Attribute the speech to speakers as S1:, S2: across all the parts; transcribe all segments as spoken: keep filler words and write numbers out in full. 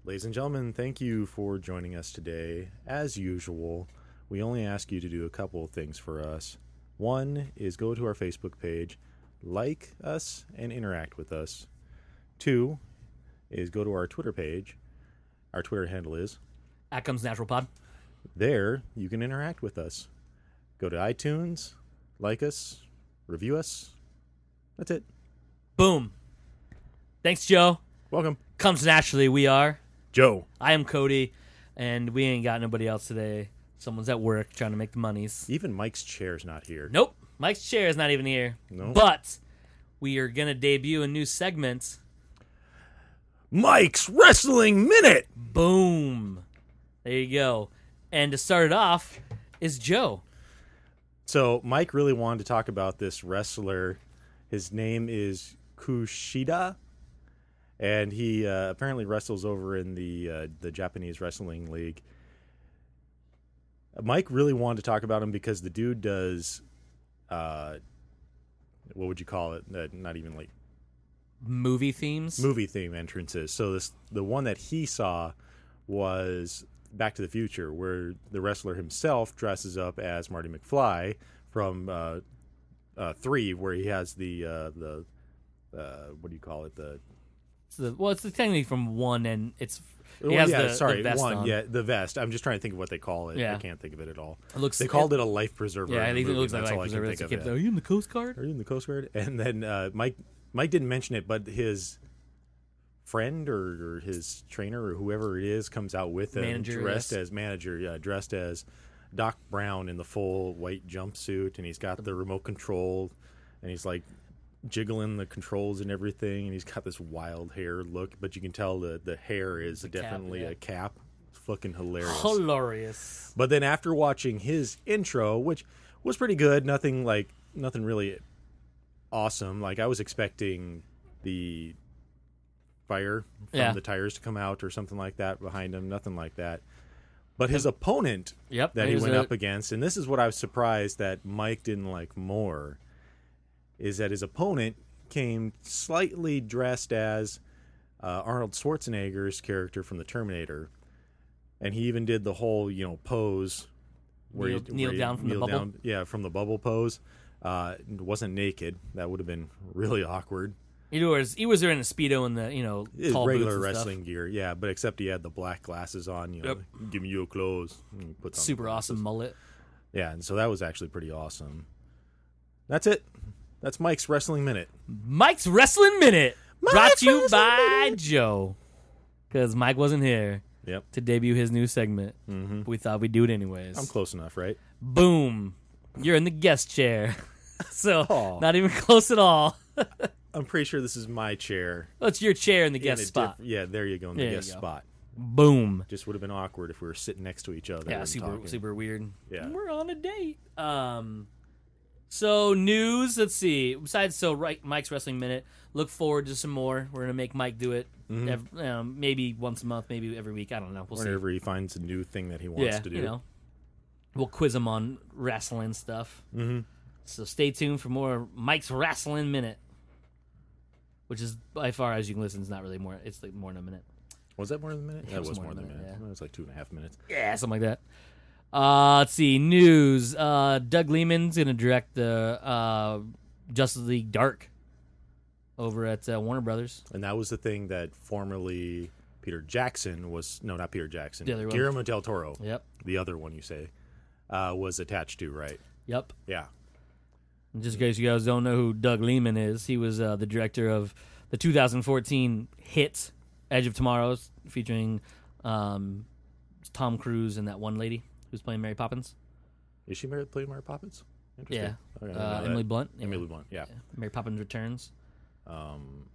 S1: Ladies and gentlemen, thank you for joining us today. As usual, we only ask you to do a couple of things for us. One is go to our Facebook page, like us, and interact with us. Two is go to our Twitter page. Our Twitter handle is
S2: At Comes Natural Pod.
S1: There, you can interact with us. Go to iTunes, like us, review us. That's it.
S2: Boom. Thanks, Joe.
S1: Welcome.
S2: Comes naturally, we are.
S1: Joe.
S2: I am Cody, and we ain't got nobody else today. Someone's at work trying to make the monies.
S1: Even Mike's chair's not here.
S2: Nope. Mike's chair is not even here.
S1: No.
S2: But we are going to debut a new segment.
S1: Mike's Wrestling Minute.
S2: Boom. There you go. And to start it off is Joe.
S1: So Mike really wanted to talk about this wrestler. His name is Kushida, and he uh, apparently wrestles over in the uh, the Japanese Wrestling League. Mike really wanted to talk about him because the dude does, uh, what would you call it? Uh, not even like
S2: Movie themes?
S1: movie theme entrances. So this the one that he saw was Back to the Future, where the wrestler himself dresses up as Marty McFly from uh, uh, three, where he has the uh, the uh, what do you call it? The
S2: It's the, well, it's the technically from one, and it's he
S1: well,
S2: has
S1: yeah,
S2: the,
S1: sorry,
S2: the vest
S1: one,
S2: on.
S1: yeah, the vest. I'm just trying to think of what they call it.
S2: Yeah.
S1: I can't think of it at all.
S2: It looks.
S1: They called it a life preserver.
S2: Yeah, I
S1: in the
S2: think it
S1: movie.
S2: looks like
S1: That's
S2: life
S1: all I can
S2: preserver.
S1: think
S2: It's a
S1: of,
S2: kid,
S1: yeah.
S2: Are you in the Coast Guard?
S1: Are you in the Coast Guard? And then uh, Mike Mike didn't mention it, but his friend or, or his trainer or whoever it is comes out with him
S2: Manager,
S1: dressed
S2: yes.
S1: as manager, yeah, dressed as Doc Brown in the full white jumpsuit, and he's got the remote control, and he's like jiggling the controls and everything, and he's got this wild hair look, but you can tell the, the hair is
S2: a cap,
S1: definitely
S2: yeah.
S1: a cap. It's fucking hilarious.
S2: Hilarious.
S1: But then after watching his intro, which was pretty good, nothing like nothing really awesome. Like I was expecting the fire from
S2: Yeah.
S1: the tires to come out or something like that behind him. Nothing like that. But his opponent
S2: Yep.
S1: that he
S2: there's
S1: went
S2: a-
S1: up against, and this is what I was surprised that Mike didn't like more, is that his opponent came slightly dressed as uh, Arnold Schwarzenegger's character from the Terminator. And he even did the whole, you know, pose where
S2: Kneel-
S1: he
S2: kneel
S1: where he
S2: down from the
S1: kneeled
S2: bubble?
S1: down- yeah, from the bubble pose. Uh, wasn't naked. That would have been really awkward.
S2: He was he was there in a Speedo and the you know
S1: His
S2: tall
S1: regular
S2: boots and
S1: wrestling
S2: stuff.
S1: gear, yeah, but except he had the black glasses on. You know,
S2: Yep.
S1: give me your clothes. And he puts on the
S2: Super
S1: glasses.
S2: awesome mullet.
S1: Yeah, and so that was actually pretty awesome. That's it. That's Mike's Wrestling Minute.
S2: Mike's Wrestling Minute
S1: Mike's
S2: brought to you
S1: Wrestling
S2: by
S1: Minute.
S2: Joe, because Mike wasn't here
S1: Yep.
S2: to debut his new segment.
S1: Mm-hmm.
S2: We thought we'd do it anyways.
S1: I'm close enough, right?
S2: Boom, you're in the guest chair, so
S1: Aw.
S2: not even close at all.
S1: I'm pretty sure this is my chair.
S2: Well, it's your chair in the
S1: in
S2: guest
S1: a
S2: spot.
S1: diff- yeah, there you go, in the
S2: There you
S1: guest
S2: go.
S1: spot.
S2: Boom.
S1: Just would have been awkward if we were sitting next to each other.
S2: Yeah,
S1: and
S2: super
S1: talking.
S2: super weird.
S1: Yeah.
S2: We're on a date. Um, so news. Let's see. Besides, so right, Mike's Wrestling Minute. Look forward to some more. We're gonna make Mike do it.
S1: Mhm.
S2: Ev- um, maybe once a month, maybe every week. I don't know. We'll see.
S1: Whenever he finds a new thing that he wants
S2: Yeah,
S1: to do.
S2: you know, we'll quiz him on wrestling stuff.
S1: Mm-hmm.
S2: So stay tuned for more Mike's Wrestling Minute, which is by far as you can listen. It's not really more. It's like more than a minute.
S1: Was that more than a minute?
S2: Yeah,
S1: that
S2: it was
S1: was
S2: more
S1: more than a
S2: than a
S1: minute.
S2: minute, yeah.
S1: It was like two and a half minutes.
S2: Yeah, something like that. Uh, let's see. News. Uh, Doug Lehman's going to direct the uh, Justice League Dark over at uh, Warner Brothers.
S1: And that was the thing that formerly Peter Jackson was, no, not Peter Jackson,
S2: The other one.
S1: Guillermo del Toro,
S2: Yep.
S1: the other one you say, uh, was attached to, right?
S2: Yep.
S1: Yeah.
S2: And just in case you guys don't know who Doug Lehman is, he was uh, the director of the two thousand fourteen hit Edge of Tomorrow, featuring um, Tom Cruise and that one lady who's playing Mary Poppins.
S1: Is she married playing Mary Poppins?
S2: Yeah.
S1: Interesting. Okay, I didn't know
S2: Uh,
S1: that.
S2: Emily Blunt. Yeah.
S1: Emily Blunt, yeah.
S2: Yeah. Mary Poppins Returns.
S1: Um,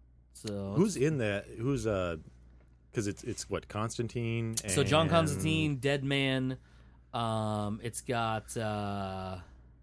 S2: So
S1: who's in that? Who's, uh, because it's, it's what, Constantine? And...
S2: So John Constantine, Dead Man. Um, it's got, uh,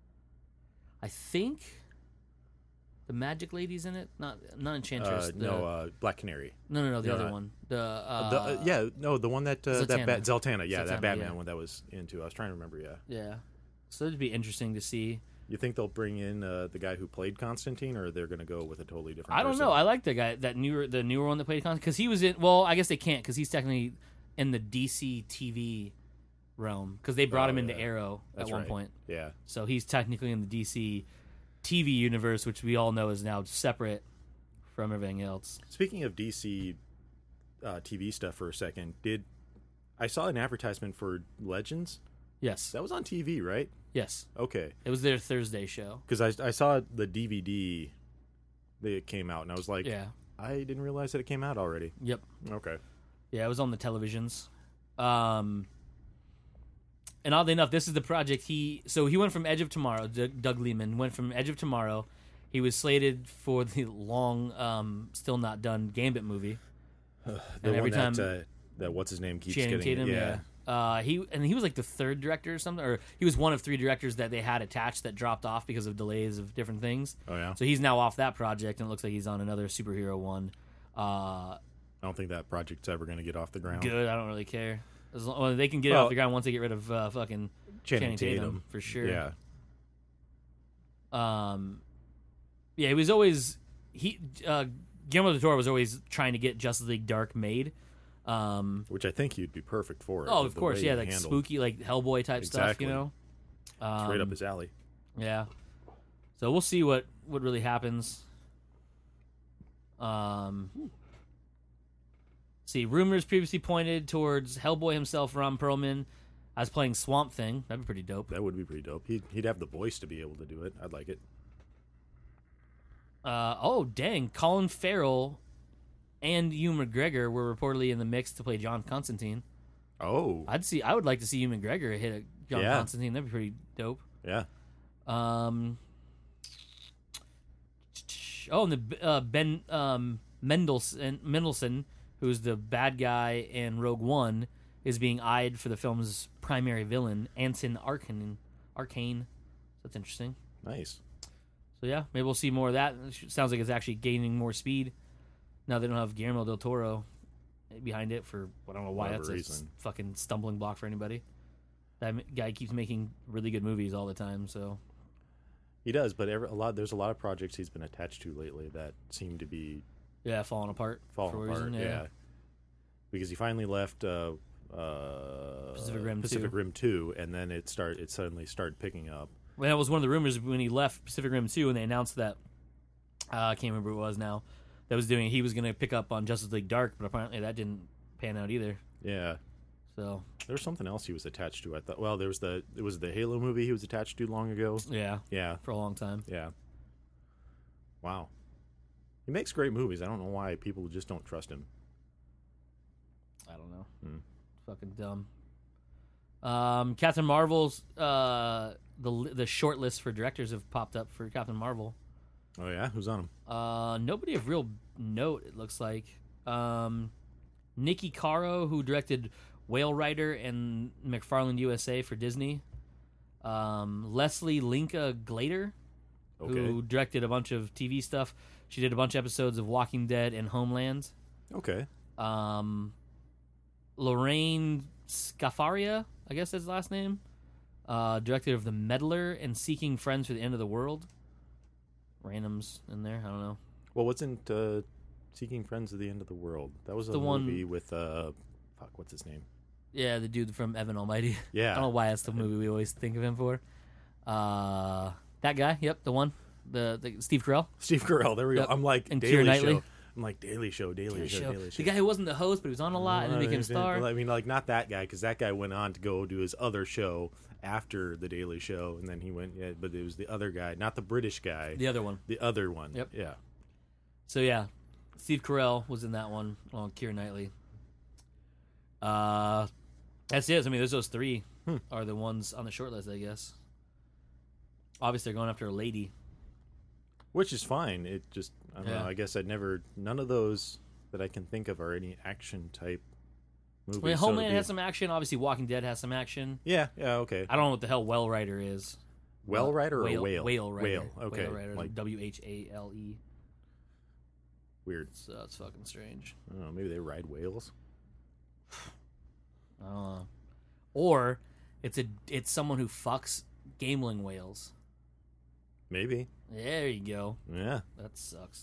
S2: I think, the Magic Lady's in it. Not not Enchantress.
S1: Uh,
S2: the,
S1: no, uh, Black Canary.
S2: no, no, no, the
S1: no,
S2: other
S1: uh,
S2: one. The, uh,
S1: the, uh, yeah, no, the one that uh, that ba-
S2: Zatanna.
S1: Zeltana, yeah,
S2: Zatanna,
S1: that Batman
S2: yeah.
S1: one that was into. I was trying to remember, yeah.
S2: yeah. So it'd be interesting to see.
S1: You think they'll bring in uh, the guy who played Constantine, or they're going to go with a totally different?
S2: I don't
S1: person?
S2: know. I like the guy that newer the newer one that played Constantine because he was in. Well, I guess they can't because he's technically in the D C T V realm because they brought
S1: Oh,
S2: him into
S1: yeah.
S2: Arrow
S1: That's
S2: at one
S1: right.
S2: point.
S1: Yeah.
S2: So he's technically in the D C T V universe, which we all know is now separate from everything else.
S1: Speaking of D C uh, T V stuff for a second, did I saw an advertisement for Legends?
S2: Yes.
S1: That was on T V, right?
S2: Yes.
S1: Okay.
S2: It was their Thursday show.
S1: Because I, I saw the D V D that came out, and I was like,
S2: Yeah.
S1: I didn't realize that it came out already.
S2: Yep.
S1: Okay.
S2: Yeah, it was on the televisions. Um, and oddly enough, this is the project he. So he went from Edge of Tomorrow. Doug, Doug Liman went from Edge of Tomorrow. He was slated for the long, um, still not done Gambit movie.
S1: the
S2: And every
S1: one that,
S2: time-
S1: uh, that what's his name keeps
S2: Channing
S1: getting
S2: Tatum,
S1: yeah.
S2: yeah. Uh, he and he was like the third director or something, or he was one of three directors that they had attached that dropped off because of delays of different things.
S1: Oh yeah.
S2: So he's now off that project, and it looks like he's on another superhero one. Uh,
S1: I don't think that project's ever going to get off the ground.
S2: good. I don't really care. As long, well, they can get it
S1: Well,
S2: off the ground once they get rid of uh, fucking
S1: Channing,
S2: Channing Tatum,
S1: Tatum
S2: for sure.
S1: Yeah.
S2: Um, yeah, he was always he. Uh, Guillermo del Toro was always trying to get Justice League Dark made. Um,
S1: Which I think he'd be perfect for.
S2: oh,
S1: with
S2: of
S1: the
S2: course,
S1: way
S2: yeah,
S1: he
S2: like
S1: handled-
S2: spooky, like Hellboy type stuff.
S1: Exactly.
S2: You know, um,
S1: Straight up his alley.
S2: Yeah. So we'll see what what really happens. Um. See, rumors previously pointed towards Hellboy himself, Ron Perlman, as playing Swamp Thing. That'd be pretty dope.
S1: That would be pretty dope. He'd, he'd have the voice to be able to do it. I'd like it.
S2: Uh, oh, dang. Colin Farrell and Ewan McGregor were reportedly in the mix to play John Constantine.
S1: Oh.
S2: I'd see. I would like to see Ewan McGregor hit a John
S1: Yeah.
S2: Constantine. That'd be pretty dope.
S1: Yeah.
S2: Um. Oh, and the uh, Ben um, Mendelsohn, Mendelsohn, who's the bad guy in Rogue One, is being eyed for the film's primary villain, Anton Arcane. Arcane. That's interesting.
S1: Nice.
S2: So yeah, maybe we'll see more of that. It sounds like it's actually gaining more speed. Now they don't have Guillermo del Toro behind it for I don't know why
S1: Whatever
S2: that's a
S1: reason.
S2: fucking stumbling block for anybody. That guy keeps making really good movies all the time. So
S1: He does, but every, a lot there's a lot of projects he's been attached to lately that seem to be
S2: yeah, falling apart.
S1: falling
S2: for a
S1: apart.
S2: reason,
S1: yeah. Because he finally left uh, uh,
S2: Pacific Rim
S1: Pacific
S2: two.
S1: Rim two, and then it start it suddenly started picking up.
S2: Well, that was one of the rumors when he left Pacific Rim two, and they announced that uh, I can't remember who it was now. That was doing. He was going to pick up on Justice League Dark, but apparently that didn't pan out either.
S1: Yeah.
S2: So
S1: There was something else he was attached to. I thought. Well, there was the it was the Halo movie he was attached to long ago.
S2: yeah,
S1: Yeah.
S2: for a long time.
S1: Yeah. Wow. He makes great movies. I don't know why people just don't trust him.
S2: I don't know.
S1: Hmm.
S2: Fucking dumb. Um, Captain Marvel's uh, the the short list for directors have popped up for Captain Marvel.
S1: Oh yeah, who's on him?
S2: Uh, nobody of real note. It looks like um, Nikki Caro, who directed Whale Rider and McFarlane U S A for Disney. Um, Leslie Linka Glader,
S1: Okay.
S2: who directed a bunch of T V stuff. She did a bunch of episodes of Walking Dead and Homeland.
S1: Okay.
S2: Um, Lorraine Scafaria, I guess that's his last name. Uh, director of The Meddler and Seeking Friends for the End of the World. Randoms in there, I don't know.
S1: Well, wasn't uh, Seeking Friends of the End of the World? That was a
S2: The one-
S1: movie with uh, fuck, what's his name?
S2: Yeah, the dude from Evan Almighty.
S1: Yeah.
S2: I don't know why that's the movie we always think of him for. Uh, that guy, yep, the one, the, the Steve Carell.
S1: Steve Carell. There we
S2: Yep.
S1: go. I'm like
S2: And
S1: Daily
S2: Keira
S1: Show.
S2: Knightley.
S1: I'm like Daily Show, Daily,
S2: Daily
S1: Show,
S2: Show.
S1: Daily Show.
S2: The guy who wasn't the host, but he was on a lot and then became a star.
S1: I mean, like not that guy, because that guy went on to go do his other show after the Daily Show, and then he went. Yeah, but it was the other guy, not the British guy.
S2: The other one.
S1: The other one.
S2: Yep.
S1: Yeah.
S2: So yeah, Steve Carell was in that one along with Keira Knightley. Uh, that's it. I mean, there's those three
S1: Hmm.
S2: are the ones on the short list, I guess. Obviously, they're going after a lady.
S1: Which is fine. It just, I don't
S2: Yeah.
S1: know. I guess I'd never. None of those that I can think of are any action type movies.
S2: I mean,
S1: so to
S2: Homeland
S1: be-
S2: has some action. Obviously, Walking Dead has some action.
S1: Yeah. Yeah. Okay.
S2: I don't know what the hell Whale Rider is.
S1: Whale Rider or
S2: whale,
S1: whale?
S2: Whale Rider.
S1: Whale. Okay.
S2: Whale Rider.
S1: Like
S2: W H A L E.
S1: weird.
S2: So it's fucking strange.
S1: I don't know. Maybe they ride whales.
S2: I don't know. Or it's a it's someone who fucks gameling whales.
S1: Maybe.
S2: There you go.
S1: Yeah.
S2: That sucks.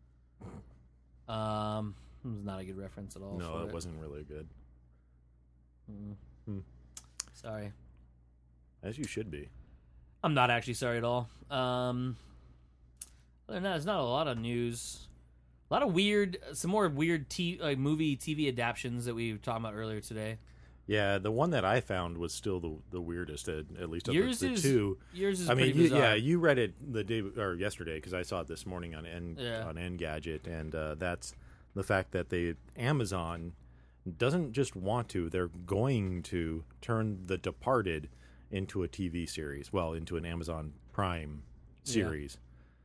S2: Um, it was not a good reference at all.
S1: No,
S2: for
S1: it
S2: it
S1: wasn't really good.
S2: Mm.
S1: Hmm.
S2: Sorry.
S1: As you should be.
S2: I'm not actually sorry at all. Um, other than that, there's not a lot of news. A lot of weird, some more weird t- like movie, T V adaptions that we were talking about earlier today.
S1: Yeah, the one that I found was still the the weirdest, at, at least of
S2: Yours
S1: the, the
S2: is
S1: two.
S2: Yours is
S1: I mean,
S2: pretty
S1: you,
S2: bizarre.
S1: yeah, you read it the day or yesterday because I saw it this morning on N,
S2: Yeah.
S1: on Engadget, and uh, that's the fact that they Amazon doesn't just want to; they're going to turn The Departed into a T V series. Well, into an Amazon Prime series.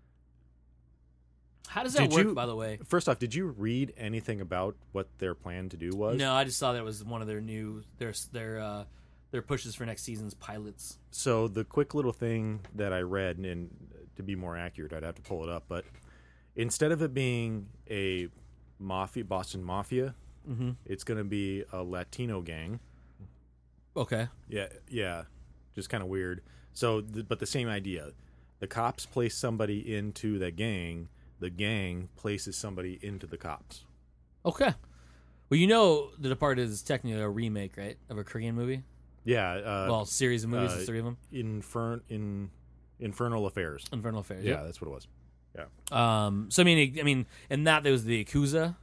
S2: How does that
S1: Did
S2: work,
S1: you-
S2: by the way?
S1: First off, did you read anything about what their plan to do was?
S2: No, I just saw that it was one of their new their their uh, their pushes for next season's pilots.
S1: So the quick little thing that I read, and to be more accurate, I'd have to pull it up, but instead of it being a mafia, Boston Mafia,
S2: Mm-hmm.
S1: it's going to be a Latino gang.
S2: Okay.
S1: Yeah, yeah, just kind of weird. So, th- but the same idea. The cops place somebody into the gang. The gang places somebody into the cops.
S2: Okay. Well, you know, The Departed is technically a remake, right, of a Korean movie?
S1: Yeah. Uh,
S2: well, series of movies,
S1: uh,
S2: there's three of them.
S1: Infern- in Infernal Affairs.
S2: Infernal Affairs.
S1: Yeah,
S2: Yep.
S1: that's what it was.
S2: Um. So I mean, I mean, in that there was the Yakuza,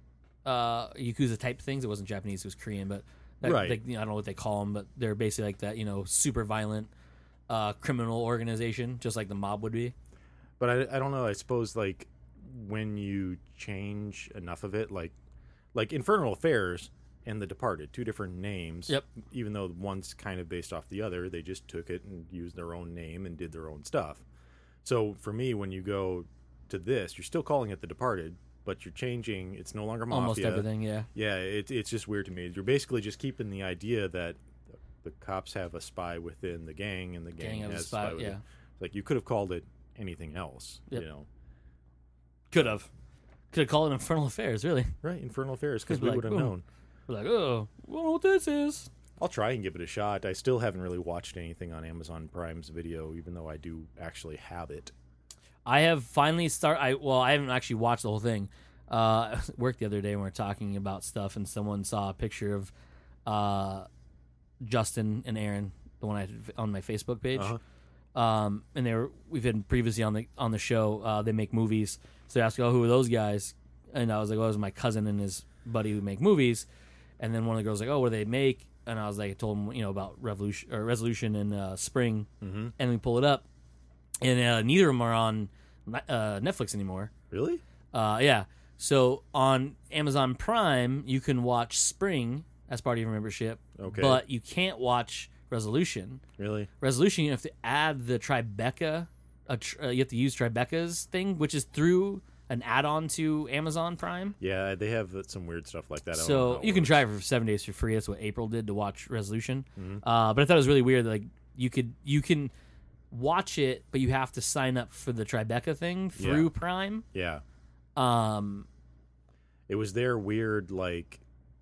S2: uh, Yakuza type things. It wasn't Japanese; it was Korean. But that,
S1: Right.
S2: they, you know, I don't know what they call them, but they're basically like that. You know, super violent, uh, criminal organization, just like the mob would be.
S1: But I, I don't know. I suppose like when you change enough of it, like like Infernal Affairs and The Departed, two different names.
S2: Yep.
S1: Even though one's kind of based off the other, they just took it and used their own name and did their own stuff. So for me, when you go to this, you're still calling it The Departed, but you're changing. It's no longer mafia.
S2: Almost everything. Yeah.
S1: Yeah, it, it's just weird to me. You're basically just keeping the idea that the cops have a spy within the gang, and the gang,
S2: Gang of a
S1: has a
S2: spy,
S1: spy within.
S2: yeah.
S1: Like you could have called it anything else.
S2: Yep.
S1: You know.
S2: Could have. Could have called it Infernal Affairs. Really.
S1: Right, Infernal Affairs, because
S2: Could
S1: we
S2: be like,
S1: would have
S2: "Ooh."
S1: known.
S2: We're like, oh, I don't know what this is.
S1: I'll try and give it a shot. I still haven't really watched anything on Amazon Prime's video, even though I do actually have it.
S2: I have finally start. I well, I haven't actually watched the whole thing. Uh, I worked the other day when we were talking about stuff, and someone saw a picture of uh, Justin and Aaron, the one I had on my Facebook page.
S1: Uh-huh.
S2: Um, and they were we've been previously on the on the show. Uh, they make movies, so they asked, "Oh, who are those guys?" And I was like, "Well, it was my cousin and his buddy who make movies." And then one of the girls was like, "Oh, what do they make?" And I was like, I told him, you know, about Revolution or Resolution and uh, Spring,
S1: Mm-hmm.
S2: and we pull it up, and uh, neither of them are on uh, Netflix anymore.
S1: Really?
S2: Uh, yeah. So on Amazon Prime, you can watch Spring as part of your membership,
S1: Okay.
S2: but you can't watch Resolution.
S1: Really?
S2: Resolution, you have to add the Tribeca. A tr- uh, you have to use Tribeca's thing, which is through an add-on to Amazon Prime.
S1: Yeah, they have some weird stuff like that. I don't know
S2: So
S1: how it
S2: you can
S1: works.
S2: try it for seven days for free. That's what April did to watch Resolution.
S1: Mhm.
S2: Uh, but I thought it was really weird. That, like you could you can watch it, but you have to sign up for the Tribeca thing through
S1: Yeah.
S2: Prime.
S1: Yeah.
S2: Um,
S1: It was their weird, like,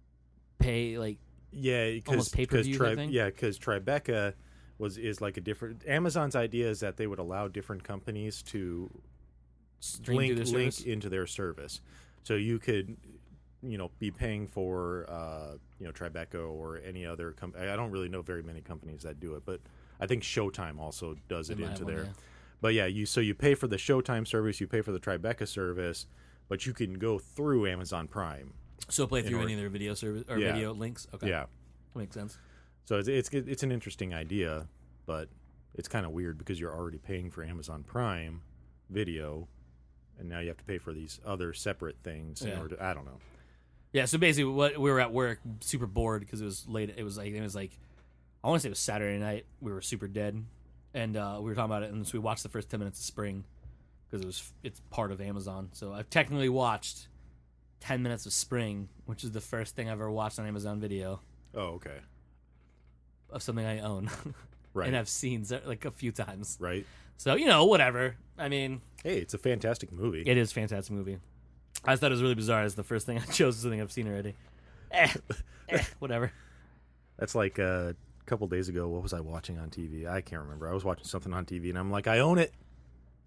S2: pay like
S1: yeah, because
S2: Almost pay-per-view type thing?
S1: yeah, because Tribeca was is like a different. Amazon's idea is that they would allow different companies to
S2: stream
S1: link
S2: through the
S1: link
S2: service.
S1: into their service, so you could, you know, be paying for uh, you know Tribeca or any other company. I don't really know very many companies that do it, but I think Showtime also does it
S2: They might
S1: into
S2: have one,
S1: there.
S2: yeah.
S1: But yeah, you so you pay for the Showtime service, you pay for the Tribeca service, but you can go through Amazon Prime.
S2: So play
S1: in
S2: through
S1: order-
S2: any of their video service or
S1: Yeah.
S2: video links. Okay,
S1: Yeah,
S2: that makes sense.
S1: so it's it's it's an interesting idea, but it's kind of weird because you're already paying for Amazon Prime Video, and now you have to pay for these other separate things in
S2: Yeah.
S1: order. To, I don't know.
S2: Yeah. So basically, what we were at work, super bored because it was late. It was like it was like I want to say it was Saturday night. We were super dead, and uh, we were talking about it, and so we watched the first ten minutes of Spring because it was it's part of Amazon. So I've technically watched ten minutes of Spring, which is the first thing I've ever watched on Amazon Video
S1: Oh, okay,
S2: of something I own
S1: right,
S2: and I've seen so- like a few times.
S1: right.
S2: So you know, whatever. I mean,
S1: Hey, it's a fantastic movie.
S2: it is a fantastic movie. I just thought it was really bizarre. It's the first thing I chose, something I've seen already. Eh, eh, whatever.
S1: That's like uh, a couple days ago. What was I watching on T V? I can't remember. I was watching something on T V, and I'm like, I own it.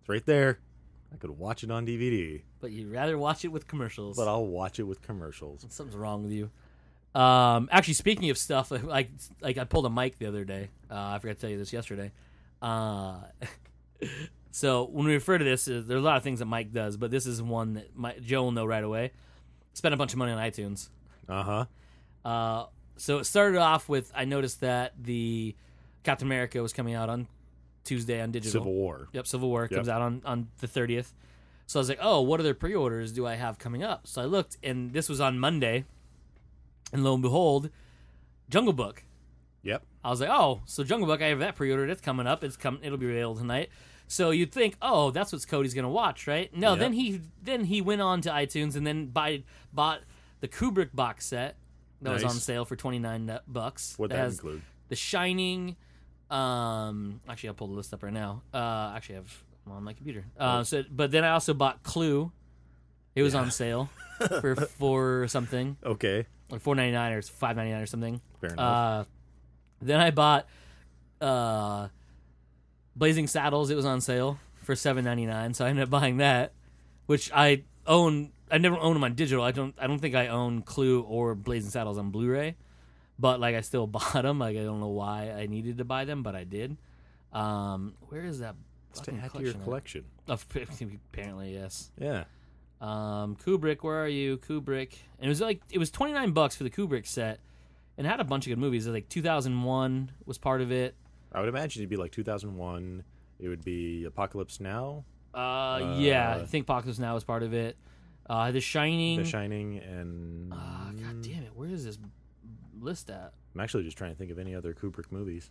S1: It's right there. I could watch it on D V D,
S2: But you'd rather watch it with commercials.
S1: but I'll watch it with commercials.
S2: Something's wrong with you. Um, actually, speaking of stuff, like like I pulled a mic the other day. Uh, I forgot to tell you this yesterday. Uh, so when we refer to this, uh, there's a lot of things that Mike does, but this is one that Mike, Joe will know right away. Spent a bunch of money on iTunes.
S1: Uh-huh.
S2: Uh, so it started off with, I noticed that the Captain America was coming out on Tuesday on digital.
S1: Civil War.
S2: Yep, Civil War
S1: Yep.
S2: comes out on, on the thirtieth. So I was like, oh, what other pre-orders do I have coming up? So I looked, and this was on Monday, and lo and behold, Jungle Book.
S1: Yep.
S2: I was like, oh, so Jungle Book, I have that pre-ordered. It's coming up. It's come. It'll be available tonight. So you'd think, oh, that's what Cody's gonna watch, right? No,
S1: Yep.
S2: then he then he went on to iTunes and then buy, bought the Kubrick box set that was
S1: Nice.
S2: on sale for twenty nine bucks.
S1: What'd that
S2: has
S1: include?
S2: The Shining. Um, actually, I'll pull the list up right now. Uh, actually, I have them on my computer. Uh, so, but then I also bought Clue. It was
S1: Yeah.
S2: on sale for for something
S1: Okay.
S2: like four ninety nine or five ninety nine or something.
S1: Fair enough.
S2: Uh, then I bought uh, Blazing Saddles. It was on sale for seven ninety nine, so I ended up buying that, which I own. I never own them on digital. I don't. I don't think I own Clue or Blazing Saddles on Blu-ray, but like I still bought them. Like I don't know why I needed to buy them, but I did. Um, where is that?
S1: Let's to
S2: fucking
S1: add to your
S2: collection at?
S1: collection.
S2: Of- apparently, yes.
S1: Yeah.
S2: Um, Kubrick, where are you, Kubrick? And it was like it was twenty nine bucks for the Kubrick set, and it had a bunch of good movies. It was like two thousand one was part of it.
S1: I would imagine it'd be like two thousand one. It would be Apocalypse Now,
S2: Uh, yeah,
S1: Uh,
S2: I think Apocalypse Now was part of it. Uh, The Shining.
S1: The Shining, and
S2: Ah, God damn it, where is this list at?
S1: I'm actually just trying to think of any other Kubrick movies.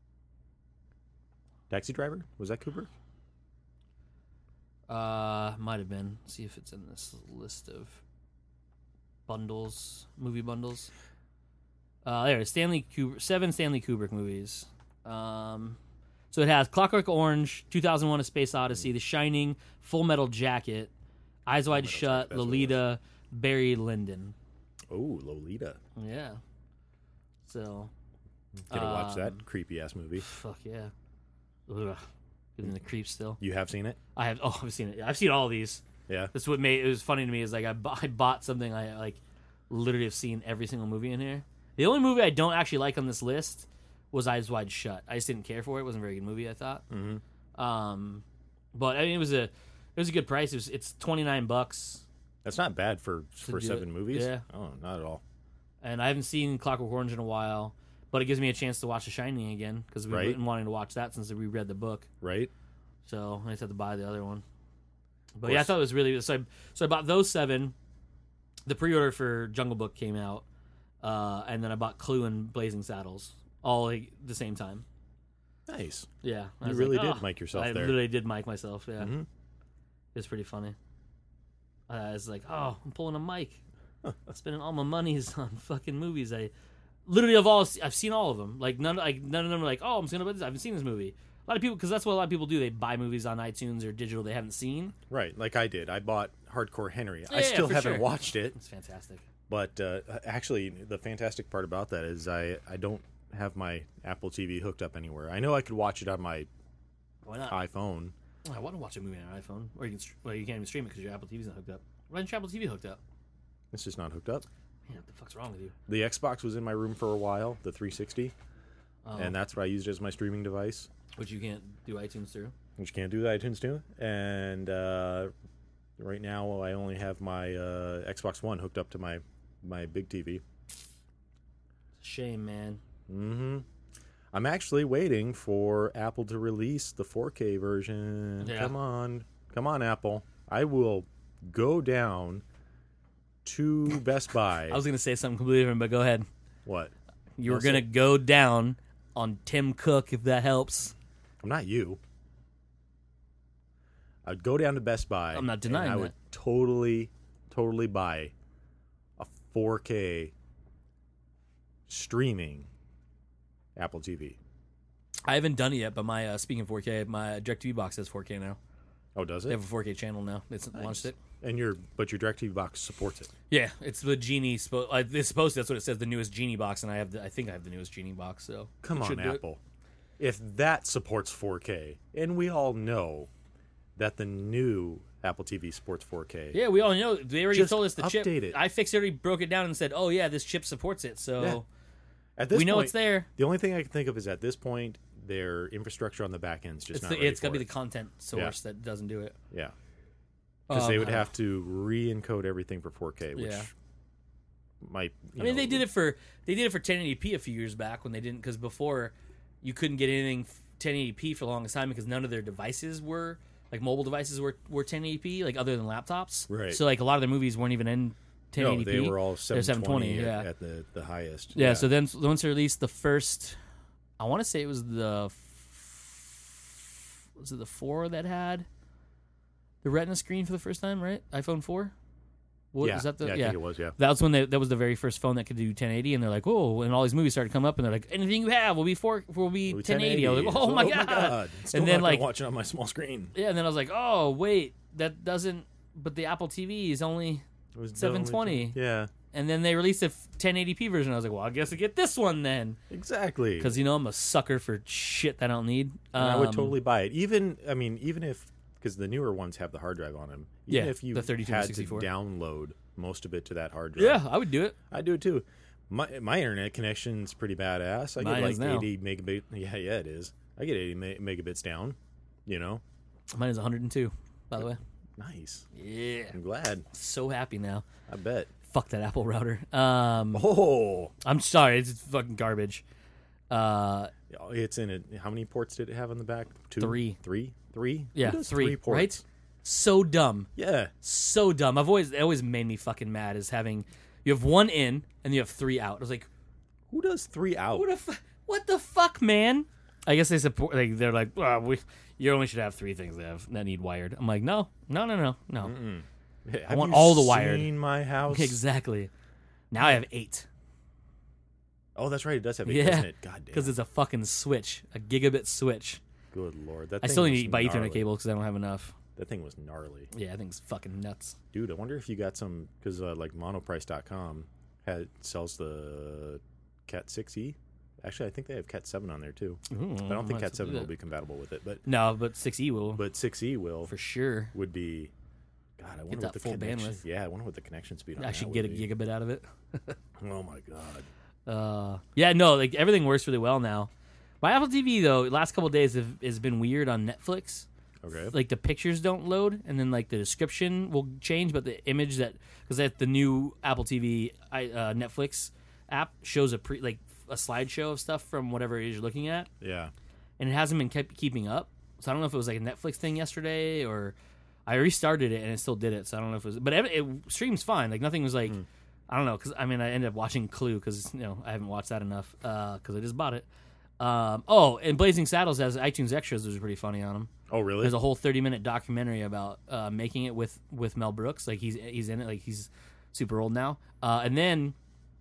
S1: Taxi Driver? Was that Kubrick?
S2: Uh, might have been. See if it's in this list of bundles, movie bundles. Uh, there, it is. Stanley Kubrick, seven Stanley Kubrick movies. Um, so it has Clockwork Orange, two thousand one: A Space Odyssey, The Shining, Full Metal Jacket, Eyes Wide
S1: Metal
S2: Shut,
S1: Jacket, that's what it
S2: Lolita, Barry Lyndon.
S1: Oh, Lolita.
S2: Yeah. So.
S1: Gonna watch that
S2: Um,
S1: creepy ass movie.
S2: Fuck yeah. Ugh. Giving the creeps still.
S1: You have seen it?
S2: I have. Oh, I've seen it. I've seen all of these.
S1: Yeah.
S2: That's what made it was funny to me is like I, bu- I bought something I like literally have seen every single movie in here. The only movie I don't actually like on this list was Eyes Wide Shut. I just didn't care for it. It wasn't a very good movie, I thought.
S1: Mm-hmm.
S2: Um, but I mean, it was a it was a good price. It was it's twenty nine bucks,
S1: That's not bad for for
S2: do
S1: seven
S2: it.
S1: movies.
S2: Yeah.
S1: Oh, not at all.
S2: and I haven't seen Clockwork Orange in a while. But it gives me a chance to watch The Shining again because we've
S1: Right.
S2: been wanting to watch that since we read the book.
S1: Right?
S2: So I just had to buy the other one. But
S1: course.
S2: yeah, I thought it was really so. I, so I bought those seven. The pre-order for Jungle Book came out, uh, and then I bought Clue and Blazing Saddles all like, the same time.
S1: Nice.
S2: Yeah, I
S1: You
S2: was
S1: really
S2: like,
S1: did
S2: "Oh."
S1: mic yourself
S2: I
S1: there.
S2: literally did mic myself. Yeah,
S1: Mhm.
S2: it's pretty funny. Uh, I was like, oh, I'm pulling a mic, spending all my monies on fucking movies. I literally of all I've seen all of them. Like none, like none of them are like, oh, I'm just gonna buy this. I haven't seen this movie. A lot of people, because that's what a lot of people do. They buy movies on iTunes or digital they haven't seen.
S1: Right, like I did. I bought Hardcore Henry. I
S2: Yeah,
S1: still
S2: for
S1: haven't
S2: sure.
S1: watched it,
S2: It's fantastic.
S1: but uh, actually, the fantastic part about that is I, I don't have my Apple T V hooked up anywhere. I know I could watch it on my
S2: Why not?
S1: iPhone.
S2: I want to watch a movie on an iPhone, or you can. str- Well, you can't even stream it because your Apple T V's not hooked up. Why isn't your Apple T V hooked up?
S1: It's just not hooked up.
S2: Man, what the fuck's wrong with you?
S1: The Xbox was in my room for a while, the three sixty,
S2: Oh,
S1: and that's what I used as my streaming device,
S2: which you can't do iTunes through.
S1: which you can't do with iTunes too. And uh, right now, I only have my uh, Xbox One hooked up to my my big T V.
S2: Shame, man.
S1: Mm-hmm. I'm actually waiting for Apple to release the four K version.
S2: Yeah.
S1: Come on. Come on, Apple. I will go down to Best Buy.
S2: I was gonna say something completely different, but go ahead.
S1: What?
S2: You were
S1: Yes,
S2: gonna
S1: sir.
S2: go down on Tim Cook if that helps.
S1: I'm not you. I'd go down to Best Buy.
S2: I'm not
S1: and
S2: denying
S1: I
S2: that.
S1: would totally, totally buy a four K streaming Apple T V.
S2: I haven't done it yet, but my uh, speaking of four K, my DirecTV box has four K now.
S1: Oh, does
S2: They
S1: it?
S2: have a four K channel now. It's
S1: Nice.
S2: launched it.
S1: And your but your DirecTV box supports it.
S2: Yeah, it's the Genie. Spo- uh, it's supposed to, that's what it says. The newest Genie box, and I have. The, I think I have the newest Genie box. So
S1: Come
S2: it
S1: on,
S2: should do it.
S1: Apple. If that supports four K, and we all know that the new Apple T V supports four K.
S2: Yeah, we all know. They already
S1: Just
S2: told us the chip.
S1: update it.
S2: iFixit already broke it down and said, "Oh yeah, this chip supports it." So
S1: Yeah. At this
S2: we know
S1: point,
S2: it's there.
S1: The only thing I can think of is at this point, their infrastructure on the back end is just
S2: It's
S1: not
S2: the,
S1: ready
S2: it's got to
S1: for
S2: be
S1: it.
S2: the content source that doesn't do it.
S1: Yeah. Because they
S2: Um,
S1: would
S2: I don't
S1: have to re-encode everything for four K, which
S2: Yeah.
S1: might. You
S2: I mean,
S1: know,
S2: they did it for they did it for ten eighty p a few years back when they didn't, because before you couldn't get anything ten eighty p for the longest time because none of their devices were like mobile devices were, were ten eighty p, like other than laptops.
S1: Right.
S2: So like a lot of their movies weren't even in ten eighty p.
S1: No, they were all
S2: They're
S1: seven twenty,
S2: yeah.
S1: at, at the, the highest.
S2: Yeah, so then once they released the first, I want to say it was the, f- was it the four that had the Retina screen for the first time, right? iPhone four? What,
S1: yeah,
S2: is that the,
S1: yeah, I think it was, yeah.
S2: That was when they, that was the very first phone that could do ten eighty, and they're like, "Oh!" And all these movies started to come up, and they're like, "Anything you have will be four, will be ten eighty." I was like, "Oh,
S1: So,
S2: my god!"
S1: Still
S2: And then
S1: not
S2: like,
S1: gonna watch it on my small screen.
S2: yeah, and then I was like, "Oh, wait, that doesn't." But the Apple T V is only
S1: It was
S2: seven twenty.
S1: only- Yeah,
S2: And then they released a ten eighty p version. I was like, "Well, I guess I get this one then,"
S1: exactly.
S2: because you know I'm a sucker for shit that I don't need.
S1: And I would
S2: Um,
S1: totally buy it. Even, I mean, even if, because the newer ones have the hard drive on them. Even
S2: Yeah,
S1: if you
S2: the thirty-two
S1: had to
S2: sixty-four.
S1: download most of it to that hard drive.
S2: Yeah, I would do it.
S1: I do it too. My my internet connection's pretty badass. I
S2: Mine
S1: get
S2: is
S1: like
S2: now.
S1: eighty megabit. Yeah, yeah, it is. I get eighty me- megabits down. You know,
S2: Mine is one hundred two, by the way.
S1: nice.
S2: Yeah,
S1: I'm glad.
S2: so happy now.
S1: I bet.
S2: Fuck that Apple router. Um,
S1: Oh,
S2: I'm sorry, it's fucking garbage. Uh,
S1: it's in it. How many ports did it have on the back? Two,
S2: Three.
S1: three, three.
S2: Yeah,
S1: Who does
S2: three,
S1: three ports.
S2: right? So dumb,
S1: Yeah,
S2: so dumb. I've always it always made me fucking mad is having you have one in and you have three out. I was like,
S1: who does three out?
S2: what the fu- what the fuck, man? I guess they support. Like they're like, oh, we you only should have three things that have that need wired. I'm like, no, no, no, no, no.
S1: Mm-mm. Have
S2: want
S1: you
S2: all the wired.
S1: Seen my house.
S2: Exactly. Now I have eight
S1: Oh, that's right. It does have eight,
S2: Yeah,
S1: doesn't it? God damn.
S2: because it's a fucking switch, a gigabit switch.
S1: Good lord. That
S2: I
S1: thing
S2: still
S1: was
S2: need to buy
S1: gnarly.
S2: Ethernet cable because I don't have enough.
S1: That thing was gnarly.
S2: Yeah, I think it's fucking nuts.
S1: Dude, I wonder if you got some, because uh, like monoprice dot com had, sells the Cat six E. Actually, I think they have Cat seven on there too.
S2: Ooh,
S1: I don't think
S2: might
S1: Cat
S2: have to
S1: seven
S2: do
S1: will
S2: that.
S1: be compatible with it, but
S2: No, but six E will
S1: but six E will
S2: for sure.
S1: would be. God, I wonder
S2: that
S1: what the
S2: full
S1: connection.
S2: bandwidth.
S1: Yeah, I wonder what the connection speed on
S2: Actually,
S1: that
S2: get a
S1: would be.
S2: gigabit out of it.
S1: Oh my god.
S2: Uh, yeah, no, like everything works really well now. My Apple T V though, last couple of days have, has been weird on Netflix.
S1: Okay.
S2: Like the pictures don't load, and then like the description will change, but the image that because that the new Apple T V I, uh, Netflix app shows a pre like a slideshow of stuff from whatever it is you're looking at,
S1: Yeah.
S2: and it hasn't been kept keeping up. So I don't know if it was like a Netflix thing yesterday or I restarted it and it still did it. So I don't know if it was, but it, it streams fine. Like nothing was like. I don't know, because I mean, I ended up watching Clue because you know I haven't watched that enough because I just bought it. Um, oh, and Blazing Saddles has iTunes extras, which is pretty funny on them.
S1: Oh really?
S2: There's a whole thirty minute documentary about uh, making it with, with Mel Brooks. Like he's he's in it. Like he's super old now. Uh, and then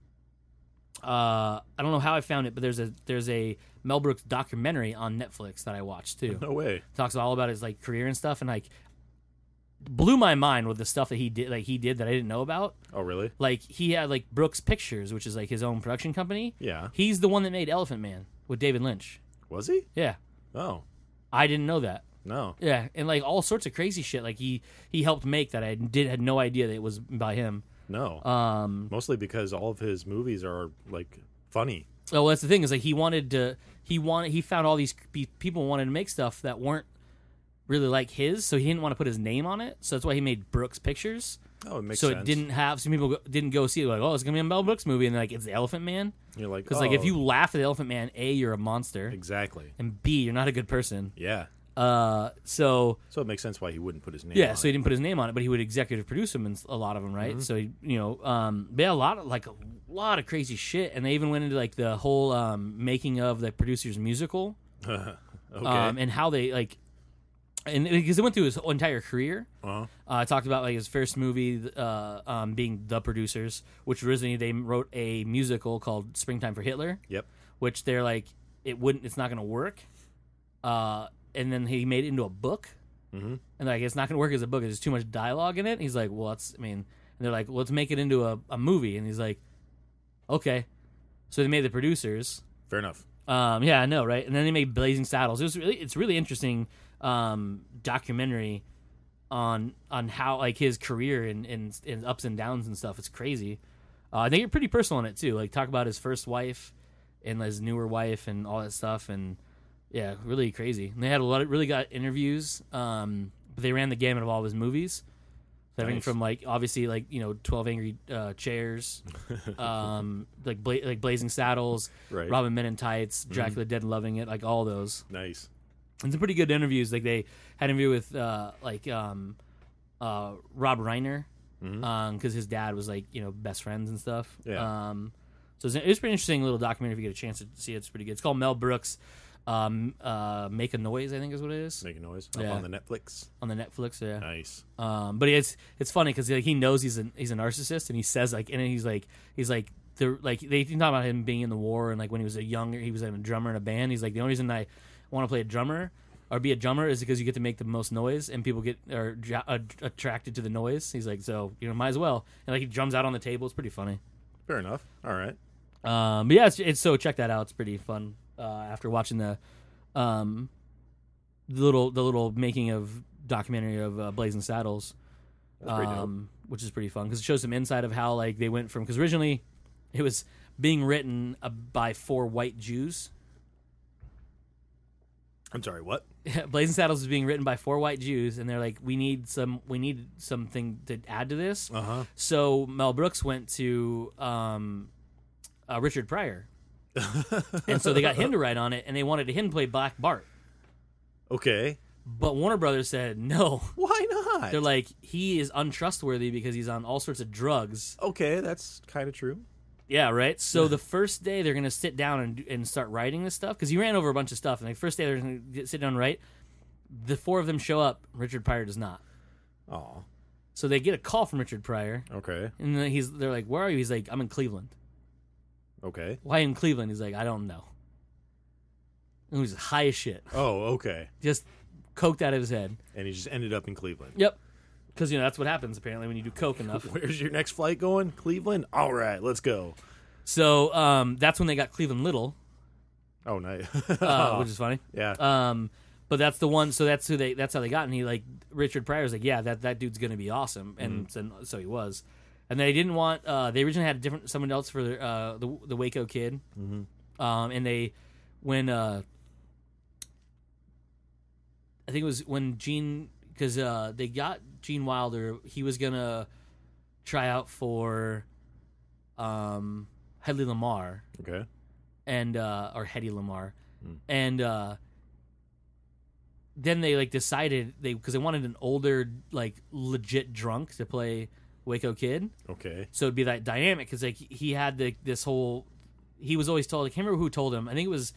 S2: uh, I don't know how I found it, but there's a there's a Mel Brooks documentary on Netflix that I watched too.
S1: No way.
S2: Talks all about his like career and stuff, and like blew my mind with the stuff that he did. Like he did that I didn't know about.
S1: Oh really?
S2: Like he had like Brooks Pictures, which is like his own production company.
S1: Yeah.
S2: He's the one that made Elephant Man with David Lynch.
S1: Was he?
S2: Yeah,
S1: Oh
S2: I didn't know that.
S1: no.
S2: Yeah, and like all sorts of crazy shit. Like he he helped make that I did had no idea that it was by him.
S1: No.
S2: Um,
S1: Mostly because all of his movies are like funny.
S2: oh, that's the thing is like he wanted to he wanted he found all these pe- people wanted to make stuff that weren't really like his, so he didn't want to put his name on it. So that's why he made Brooks Pictures.
S1: Oh, it makes
S2: so
S1: sense.
S2: it didn't have some people go, didn't go see it like, oh, it's gonna be a Mel Brooks movie, and they're like, it's the Elephant Man.
S1: You're like,
S2: Because like if
S1: oh,
S2: you laugh at the Elephant Man, A, you're a monster,
S1: exactly.
S2: and B, you're not a good person.
S1: Yeah.
S2: Uh, so
S1: So it makes sense why he wouldn't put his name.
S2: yeah,
S1: on
S2: so he
S1: it.
S2: didn't put his name on it, but he would executive produce them and a lot of them, right?
S1: Mm-hmm.
S2: So he, you know, um, but yeah, a lot of like a lot of crazy shit, and they even went into like the whole um, making of the producer's musical,
S1: okay.
S2: um, and how they like, and because it went through his whole entire career.
S1: uh-huh.
S2: Uh, talked about like his first movie uh, um, being The Producers, which originally they wrote a musical called Springtime for Hitler.
S1: Yep.
S2: Which they're like, it wouldn't, it's not going to work. Uh, and then he made it into a book,
S1: Mm-hmm.
S2: and like it's not going to work as a book. There's too much dialogue in it. And he's like, well, that's, I mean, and they're like, well, let's make it into a, a movie. And he's like, okay. So they made The Producers.
S1: Fair enough.
S2: Um, yeah, I know, right? And then they made Blazing Saddles. It was really, it's really interesting. um, documentary on on how like his career and, and, and ups and downs and stuff. It's crazy. Uh, I think you're pretty personal in it too. Like talk about his first wife and his newer wife and all that stuff. And yeah, really crazy. And they had a lot of really got interviews. Um, but they ran the gamut of all of his movies. So everything
S1: Nice.
S2: from like obviously like you know twelve Angry uh, Chairs, um, like Bla- like Blazing Saddles,
S1: Right.
S2: Robin Men in Tights, Dracula Dead and Loving It, like all those.
S1: Nice.
S2: And some pretty good interviews. Like they had an interview with uh, like um, uh, Rob Reiner because
S1: Mhm.
S2: um, his dad was like you know best friends and stuff.
S1: Yeah.
S2: Um, so it's, it's a pretty interesting little documentary if you get a chance to see it. It's pretty good. It's called Mel Brooks. Um, uh, Make a Noise, I think is what it is.
S1: Make a noise up
S2: Yeah.
S1: on the Netflix.
S2: On the Netflix, yeah.
S1: Nice.
S2: Um, but it's it's funny because like, he knows he's a he's a narcissist, and he says like, and he's like he's like the like they talk about him being in the war and like when he was a younger he was a drummer in a band. He's like the only reason I want to play a drummer or be a drummer is because you get to make the most noise and people get are ja- uh, attracted to the noise. He's like so you know might as well, and like he drums out on the table. It's pretty funny.
S1: Fair enough. All right.
S2: Um, but yeah, it's, it's so check that out. It's pretty fun. Uh, after watching the, um, the little the little making of documentary of uh, Blazing Saddles,
S1: That's pretty dope.
S2: um, which is pretty fun because it shows some insight of how like they went from because originally it was being written uh, by four white Jews.
S1: I'm sorry. What?
S2: Blazing Saddles was being written by four white Jews, and they're like, we need some we need something to add to this.
S1: Uh huh.
S2: So Mel Brooks went to um, uh, Richard Pryor. And so they got him to write on it, and they wanted him to play Black Bart.
S1: Okay.
S2: But Warner Brothers said no.
S1: Why not?
S2: They're like, he is untrustworthy because he's on all sorts of drugs.
S1: okay, that's kind of true.
S2: Yeah, right? So the first day they're going to sit down and, and start writing this stuff, because he ran over a bunch of stuff, and the first day they're going to sit down and write, the four of them show up, Richard Pryor does not.
S1: Oh.
S2: So they get a call from Richard Pryor,
S1: Okay.
S2: and then he's they're like, where are you? He's like, I'm in Cleveland.
S1: Okay.
S2: Why in Cleveland? He's like, I don't know. And he was high as shit.
S1: Oh, okay.
S2: Just coked out of his head.
S1: And he just ended up in Cleveland.
S2: Yep. Because, you know, that's what happens, apparently, when you do coke enough.
S1: Where's your next flight going? Cleveland? All right, let's go.
S2: So um, that's when they got Cleveland Little,
S1: Oh, nice.
S2: uh, which is funny.
S1: yeah.
S2: Um, but that's the one. So that's who they. That's how they got. And he like Richard Pryor's like, yeah, that, that dude's gonna be awesome. And
S1: Mm-hmm.
S2: so, so he was. And they didn't want. Uh, they originally had a different someone else for uh, the the Waco Kid.
S1: Mm-hmm.
S2: Um, and they when uh, I think it was when Gene because uh, they got Gene Wilder. He was gonna try out for um, Hedley Lamar.
S1: Okay.
S2: and uh or Hedy Lamar,
S1: Hmm.
S2: and uh then they like decided they because they wanted an older like legit drunk to play Waco Kid,
S1: Okay.
S2: so it'd be that dynamic because like he had the, this whole he was always told I can't remember who told him I think it was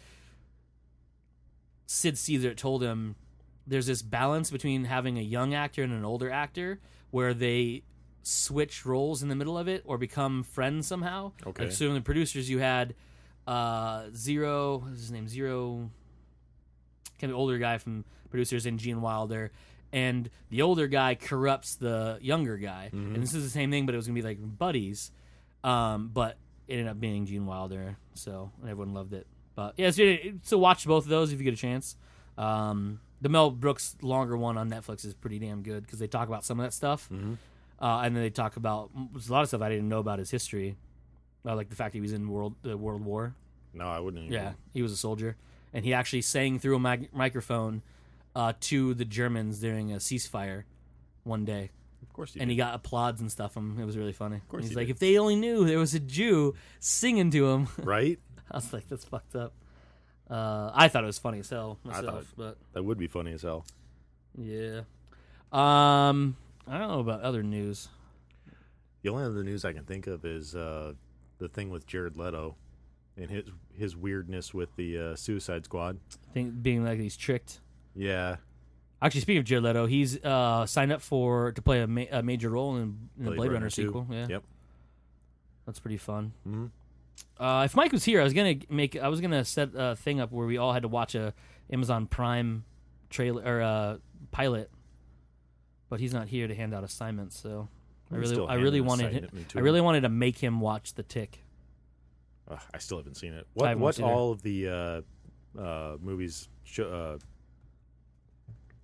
S2: Sid Caesar that told him there's this balance between having a young actor and an older actor where they switch roles in the middle of it or become friends somehow.
S1: Okay.
S2: Like, so in the producers you had uh, Zero, what's his name? Zero, kind of older guy from producers and Gene Wilder. And the older guy corrupts the younger guy.
S1: Mhm.
S2: And this is the same thing, but it was going to be like buddies. Um, but it ended up being Gene Wilder. So and everyone loved it. But yeah, so, so watch both of those if you get a chance. Um, the Mel Brooks longer one on Netflix is pretty damn good because they talk about some of that stuff.
S1: Mhm.
S2: Uh, and then they talk about there's a lot of stuff I didn't know about his history. Uh, like the fact he was in World the World War.
S1: No, I wouldn't. Even.
S2: Yeah, he was a soldier, and he actually sang through a mic- microphone uh, to the Germans during a ceasefire one day,
S1: Of course you
S2: and
S1: did.
S2: he got applause and stuff. From it was really funny. Of
S1: course
S2: he's
S1: he
S2: like,
S1: did.
S2: if they only knew there was a Jew singing to him.
S1: Right?
S2: I was like, that's fucked up. Uh, I thought it was funny as hell
S1: I
S2: myself,
S1: thought-
S2: but
S1: That would be funny as hell.
S2: yeah. Um, I don't know about other news.
S1: The only other news I can think of is uh, the thing with Jared Leto and his his weirdness with the uh, Suicide Squad.
S2: I think being like he's tricked.
S1: Yeah.
S2: Actually, speaking of Jared Leto, he's uh, signed up for to play a, ma- a major role in, in the Blade Runner,
S1: two.
S2: sequel. Yeah,
S1: Yep.
S2: that's pretty fun.
S1: Mm-hmm.
S2: Uh, if Mike was here, I was gonna make I was gonna set a thing up where we all had to watch a Amazon Prime trailer or uh, pilot, but he's not here to hand out assignments. So I really, I really wanted, I really wanted to make him watch The Tick.
S1: Uh, I still haven't seen it.
S2: I
S1: What
S2: haven't
S1: what
S2: watched either.
S1: all of the uh, uh, movies? Sh- uh,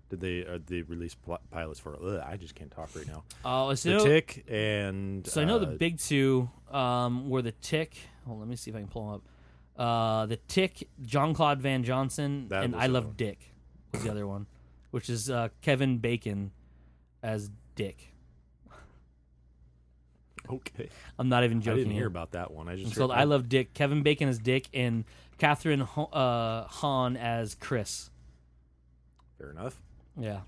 S1: Did they uh, they release pl- pilots for? Ugh, I just can't talk right now.
S2: Oh, so
S1: The
S2: I know,
S1: Tick and
S2: so I know the
S1: uh,
S2: big two um, were the Tick. Hold on, let me see if I can pull them up. Uh, the Tick, John Claude Van Johnson,
S1: That
S2: and
S1: was
S2: I
S1: the
S2: Love
S1: one.
S2: Dick was the other one, which is uh, Kevin Bacon as Dick.
S1: Okay,
S2: I'm not even
S1: I
S2: joking.
S1: didn't hear
S2: here.
S1: about that one. I just
S2: It's
S1: heard,
S2: called I Love Dick. Kevin Bacon as Dick, and Catherine Ho- uh, Hahn as Chris.
S1: Fair enough.
S2: Yeah.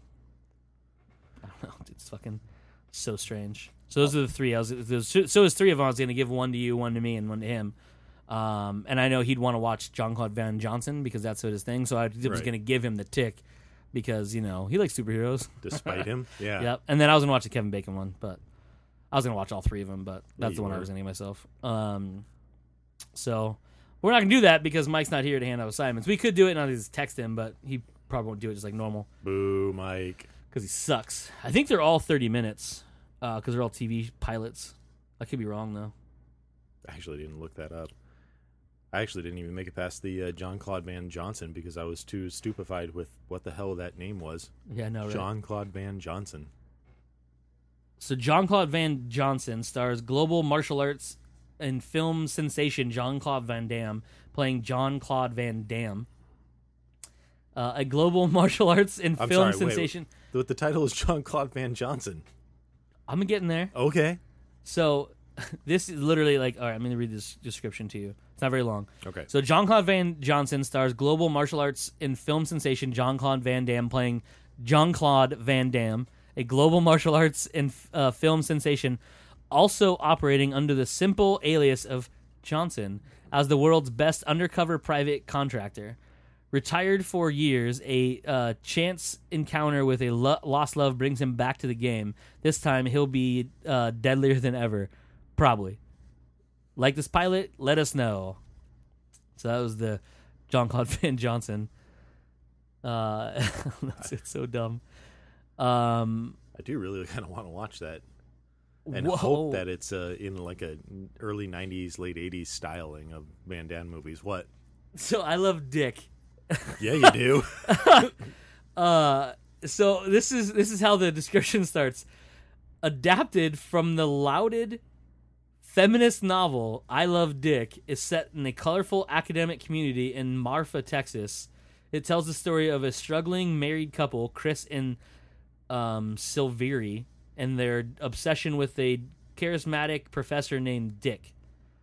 S2: I don't know. It's fucking so strange. So those are the three. I was there's, so there's three of them. I was going to give one to you, one to me, and one to him. Um, and I know he'd want to watch John Claude Van Johnson because that's his thing. So I was
S1: Right.
S2: going to give him the Tick because you know he likes superheroes.
S1: Despite him, yeah.
S2: Yep. And then I was going to watch the Kevin Bacon one, but I was going to watch all three of them. But that's
S1: you
S2: the one I
S1: were.
S2: was going to give myself. Um, so we're not going to do that because Mike's not here to hand out assignments. We could do it and I'll just text him, but he probably won't do it just like normal.
S1: Boo, Mike.
S2: Because he sucks. I think they're all thirty minutes because uh, they're all T V pilots. I could be wrong, though.
S1: I actually didn't look that up. I actually didn't even make it past the uh, John Claude Van Johnson because I was too stupefied with what the hell that name was.
S2: Yeah, no, right.
S1: John Claude Van Johnson.
S2: So John Claude Van Johnson stars global martial arts and film sensation John Claude Van Damme playing John Claude Van Damme. Uh, a global martial arts and
S1: I'm
S2: film
S1: sorry, wait,
S2: sensation.
S1: The, the title is John Claude Van Johnson.
S2: I'm getting there.
S1: Okay.
S2: So this is literally like, all right, I'm going to read this description to you. It's not very long.
S1: Okay.
S2: So John Claude Van Johnson stars global martial arts and film sensation John Claude Van Damme playing John Claude Van Damme, a global martial arts and uh, film sensation, also operating under the simple alias of Johnson as the world's best undercover private contractor. Retired for years, a uh, chance encounter with a lo- lost love brings him back to the game. This time, he'll be uh, deadlier than ever. Probably. Like this pilot? Let us know. So that was the John Claude Van Johnson. Uh, it's, it's so dumb. Um,
S1: I do really kind of want to watch that and
S2: whoa.
S1: hope that it's uh, in like a early nineties, late eighties styling of Van Damme movies. What?
S2: So I love Dick.
S1: Yeah, you do.
S2: Uh, so this is this is how the description starts. Adapted from the lauded feminist novel I Love Dick, is set in a colorful academic community in Marfa, Texas. It tells the story of a struggling married couple, Chris and um, Silveri, and their obsession with a charismatic professor named Dick.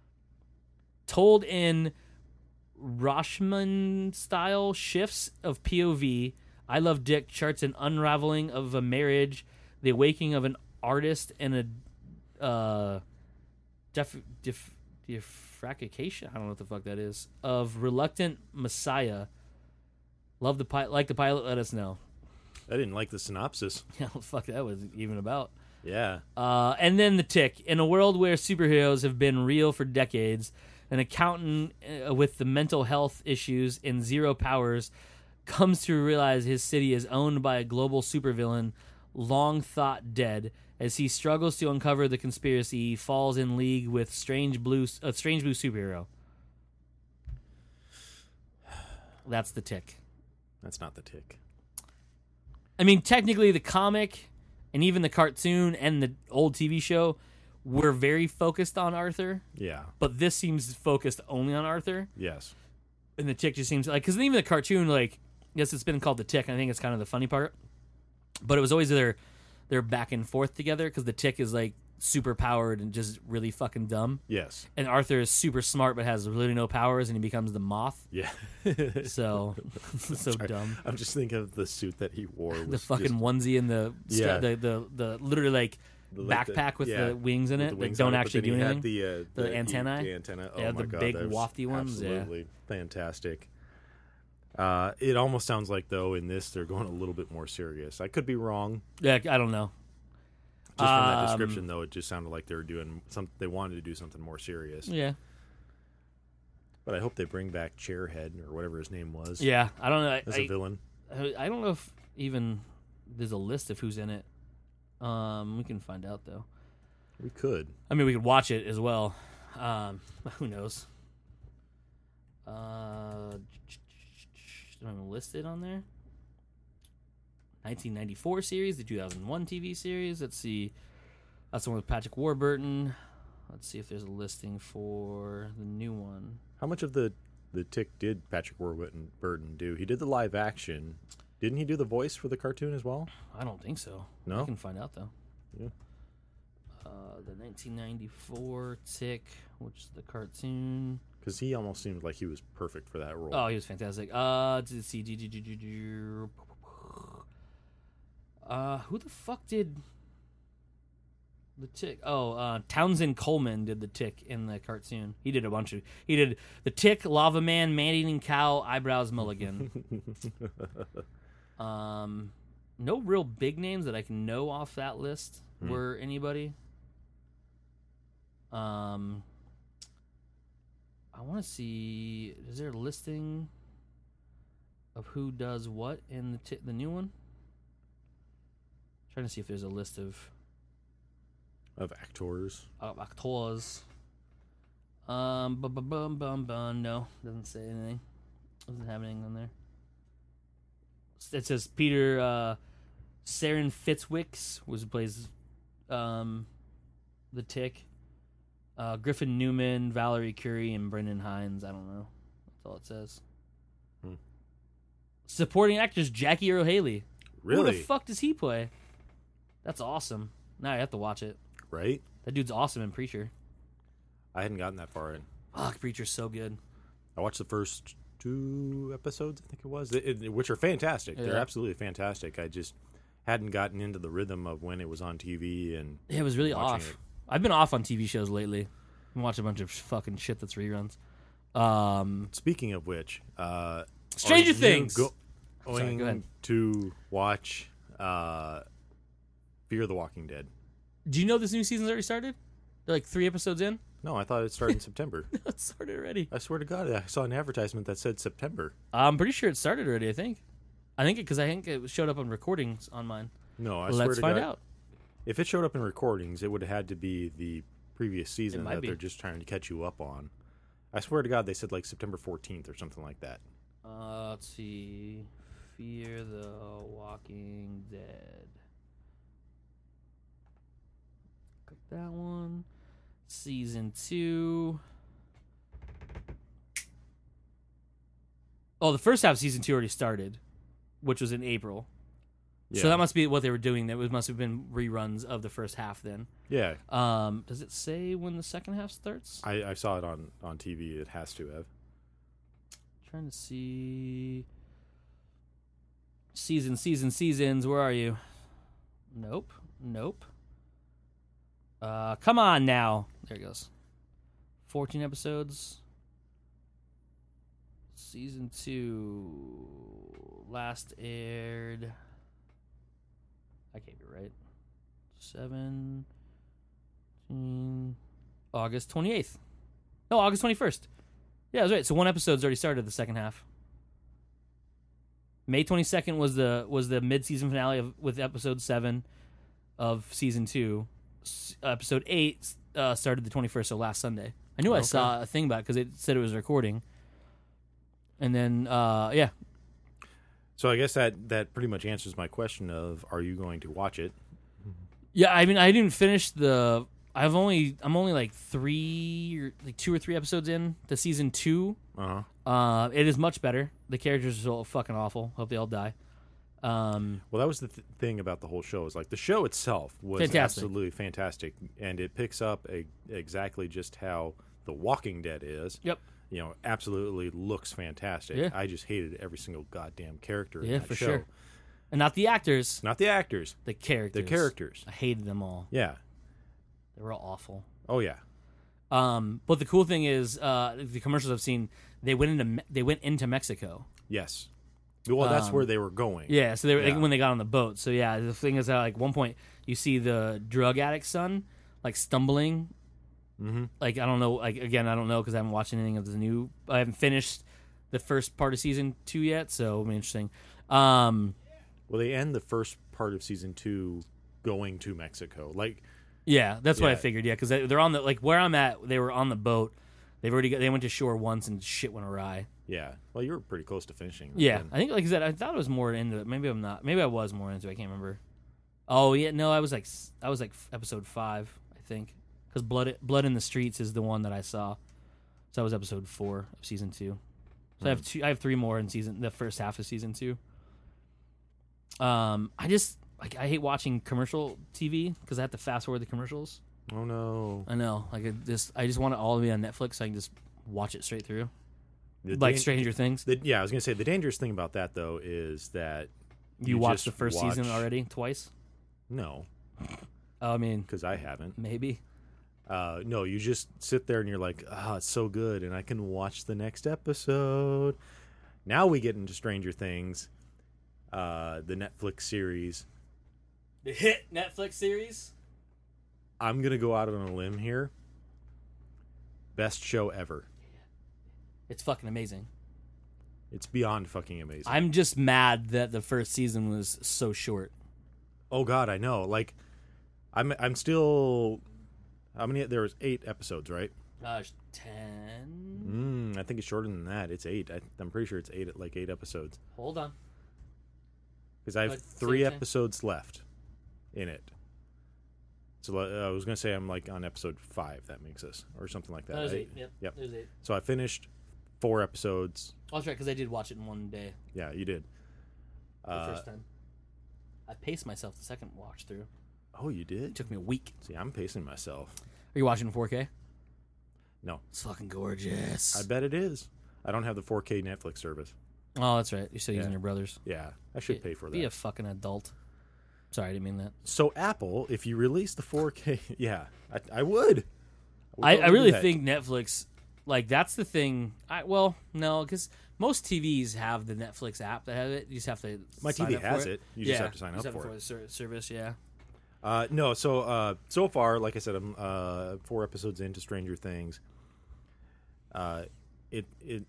S2: Told in Rashomon-style shifts of P O V, I Love Dick charts an unraveling of a marriage, the awakening of an artist, and a uh, def, def, defracation, I don't know what the fuck that is, of reluctant messiah. Love the pilot, like the pilot, let us know.
S1: I didn't like the synopsis.
S2: Yeah, what the fuck that was even about.
S1: Yeah.
S2: Uh, and then the Tick. In a world where superheroes have been real for decades, an accountant uh, with the mental health issues and zero powers comes to realize his city is owned by a global supervillain long thought dead. As he struggles to uncover the conspiracy, he falls in league with strange blue, a strange blue superhero. That's the Tick.
S1: That's not the Tick.
S2: I mean, technically, the comic and even the cartoon and the old T V show were very focused on Arthur,
S1: Yeah.
S2: but this seems focused only on Arthur.
S1: Yes.
S2: And the Tick just seems like, because even the cartoon, like, yes, it's been called the Tick. And I think it's kind of the funny part, but it was always their their back and forth together because the Tick is like super powered and just really fucking dumb,
S1: Yes.
S2: and Arthur is super smart but has really no powers, and he becomes the Moth.
S1: Yeah.
S2: So so
S1: Sorry.
S2: dumb.
S1: I'm just thinking of the suit that he wore. Was
S2: The fucking
S1: just,
S2: onesie and the
S1: Yeah.
S2: the, the the literally like
S1: like the-
S2: backpack with
S1: yeah,
S2: the wings in
S1: with
S2: it
S1: the
S2: that
S1: wings
S2: don't
S1: on it, but
S2: actually
S1: then
S2: do
S1: he had
S2: anything.
S1: The, uh,
S2: The
S1: the,
S2: antennae?
S1: The antenna. Oh
S2: Yeah,
S1: my
S2: the
S1: god,
S2: big
S1: that was
S2: wafty ones, yeah.
S1: Absolutely fantastic. Uh, it almost sounds like though in this they're going a little bit more serious. I could be wrong.
S2: Yeah, I don't know.
S1: Just from that
S2: Um,
S1: description, though, it just sounded like they were doing some. They wanted to do something more serious.
S2: Yeah,
S1: But I hope they bring back Chairhead or whatever his name was.
S2: yeah. I don't know. I,
S1: as a
S2: I,
S1: villain.
S2: I don't know if even there's a list of who's in it. Um, we can find out though.
S1: We could.
S2: I mean, we could watch it as well. Um, who knows? Uh, do I list it on there? nineteen ninety-four series, the two thousand one T V series. Let's see. That's the one with Patrick Warburton. Let's see if there's a listing for the new one.
S1: How much of the, the Tick did Patrick Warburton Burton do? He did the live action. Didn't he do the voice for the cartoon as well?
S2: I don't think so.
S1: No?
S2: I can find out, though.
S1: Yeah.
S2: Uh, the nineteen ninety-four Tick, which is the cartoon.
S1: Because he almost seemed like he was perfect for that role.
S2: Oh, he was fantastic. Uh, let's see. Uh, who the fuck did the Tick? Oh, uh, Townsend Coleman did the Tick in the cartoon. He did a bunch of. He did the Tick, Lava Man, Man-Eating Cow, Eyebrows Mulligan. um, no real big names that I can know off that list
S1: Hmm.
S2: were anybody. Um, I want to see. Is there a listing of who does what in the t- the new one? Trying to see if there's a list of
S1: Of actors.
S2: uh, actors. Um, bum bum bum bum bum. No, doesn't say anything. Doesn't have anything on there. It says Peter uh, Saren Fitzwicks was plays um, the Tick. Uh, Griffin Newman, Valerie Curie, and Brendan Hines. I don't know. That's all it says.
S1: Hmm.
S2: Supporting actors Jackie Earle Haley.
S1: Really?
S2: Who the fuck does he play? That's awesome. Now I have to watch it.
S1: Right?
S2: That dude's awesome in Preacher.
S1: I hadn't gotten that far in.
S2: Fuck, Preacher's so good.
S1: I watched the first two episodes, I think it was, it, it- which are fantastic. They're
S2: Yeah.
S1: absolutely fantastic. I just hadn't gotten into the rhythm of when it was on T V and
S2: It was really
S1: watching
S2: off.
S1: it.
S2: I've been off on T V shows lately. I watch a bunch of fucking shit that's reruns. Um,
S1: Speaking of which, uh,
S2: Stranger
S1: are you
S2: Things.
S1: go-
S2: Sorry,
S1: going
S2: go ahead.
S1: to watch uh, Fear the Walking Dead.
S2: Do you know this new season's already started? They're like three episodes in.
S1: No, I thought it started in September.
S2: It started already.
S1: I swear to God, I saw an advertisement that said September.
S2: I'm pretty sure it started already. I think. I think because I think it showed up on recordings on mine.
S1: No, I swear
S2: Let's
S1: to
S2: find
S1: God,
S2: out.
S1: if it showed up in recordings, it would have had to be the previous season
S2: might
S1: that
S2: be.
S1: they're just trying to catch you up on. I swear to God, they said like September fourteenth or something like that.
S2: Uh, let's see. Fear the Walking Dead. Click that one. Season two. Oh, the first half of season two already started, which was in April.
S1: Yeah.
S2: So that must be what they were doing. That was, must have been reruns of the first half then.
S1: Yeah,
S2: Um, does it say when the second half starts?
S1: I, I saw it on, on T V. It has to have.
S2: Trying to see season, season, seasons. Where are you? Nope, nope. Uh, come on now. There it goes. Fourteen episodes. Season two last aired. I can't be right. Seven. August twenty eighth. No, August twenty first. Yeah, that's right. So one episode's already started the second half. May twenty second was the was the mid season finale of with episode seven of season two. S- episode eight uh, started the twenty first, so last Sunday. I knew I
S1: Okay.
S2: saw a thing about it because it said it was recording. And then, uh, yeah,
S1: So I guess that, that pretty much answers my question of, are you going to watch it?
S2: yeah. I mean, I didn't finish the. I've only I'm only like three or like two or three episodes in to season two.
S1: Uh-huh.
S2: Uh, it is much better. The characters are all fucking awful. Hope they all die. Um,
S1: Well, that was the th- thing about the whole show. Is like the show itself was
S2: Fantastic.
S1: absolutely fantastic, and it picks up a, exactly just how The Walking Dead is.
S2: Yep.
S1: You know, absolutely looks fantastic.
S2: Yeah.
S1: I just hated every single goddamn character in
S2: yeah,
S1: that
S2: for
S1: show.
S2: sure. And not the actors,
S1: Not the actors,
S2: the characters.
S1: the characters.
S2: I hated them all.
S1: Yeah.
S2: They were all awful.
S1: Oh yeah.
S2: Um, but the cool thing is, uh, the commercials I've seen, they went into Me- they went into Mexico.
S1: Yes. Well, that's
S2: Um,
S1: where they were going.
S2: Yeah, so they were
S1: Yeah.
S2: like, when they got on the boat. So yeah, the thing is that like one point you see the drug addict son like stumbling.
S1: Mm-hmm.
S2: Like I don't know. Like again, I don't know because I haven't watched anything of the new. I haven't finished the first part of season two yet, so it'll be interesting. Um,
S1: Well, they end the first part of season two going to Mexico. Like,
S2: yeah, that's what I
S1: Yeah.
S2: figured. Yeah, because they're on the like where I'm at. They were on the boat. They've already got, they went to shore once and shit went awry.
S1: Yeah. Well, you were pretty close to finishing.
S2: Yeah,
S1: then.
S2: I think like I said, I thought I was more into it. Maybe I'm not. Maybe I was more into it. I can't remember. Oh yeah, no, I was like I was like episode five, I think, because Blood Blood in the Streets is the one that I saw. So that was episode four of season two. So I have two. I have three more in season the first half of season two. Um, I just like I hate watching commercial T V because I have to fast forward the commercials.
S1: Oh no!
S2: I know, like I just I just want it all to be on Netflix so I can just watch it straight through,
S1: The
S2: like
S1: dan-
S2: Stranger Things.
S1: The, yeah, I was gonna say the dangerous thing about that though is that
S2: You, watched
S1: just
S2: the first
S1: watch-
S2: season already twice.
S1: No,
S2: Oh, I mean,
S1: because I haven't.
S2: maybe.
S1: Uh, no, you just sit there and you're like, ah, it's so good, and I can watch the next episode. Now we get into Stranger Things, uh, the Netflix series.
S2: The hit Netflix series.
S1: I'm gonna go out on a limb here. Best show ever.
S2: It's fucking amazing.
S1: It's beyond fucking amazing.
S2: I'm just mad that the first season was so short.
S1: Oh God, I know. Like, I'm I'm still. How many? There was eight episodes, right?
S2: Gosh, ten.
S1: Mm, I think it's shorter than that. It's eight. I, I'm pretty sure it's eight. Like eight episodes.
S2: Hold on.
S1: Because I have
S2: But
S1: three
S2: same time.
S1: episodes left in it. So uh, I was gonna say I'm like on episode five. That makes us or something like that.
S2: That was
S1: I-
S2: eight. Yep.
S1: Yep.
S2: It was eight.
S1: So I finished four episodes.
S2: Oh, that's right, because I did watch it in one day
S1: Yeah, you did.
S2: the
S1: Uh,
S2: first time. I paced myself the second watch through.
S1: oh, you
S2: It
S1: did?
S2: took me a week.
S1: See, I'm pacing myself.
S2: Are you watching in four K?
S1: No,
S2: It's fucking gorgeous.
S1: I bet it is. I don't have the four K Netflix service.
S2: Oh, that's right. You're still using
S1: Yeah.
S2: your brother's.
S1: Yeah, I should pay for
S2: Be a
S1: that.
S2: fucking adult. Sorry, I didn't mean that.
S1: So Apple, if you release the four K, yeah, I, I would. would
S2: I, I
S1: totally
S2: really
S1: do that.
S2: think Netflix, like, that's the thing. I Well, no, because most T Vs have the Netflix app that have it. You just have to
S1: My T
S2: sign
S1: V
S2: up for
S1: has it. You just
S2: Yeah,
S1: have to sign
S2: just
S1: up
S2: have
S1: for
S2: the
S1: it.
S2: ser- service, yeah.
S1: Uh, no, so uh, so far, like I said, I'm uh, four episodes into Stranger Things. Uh, it it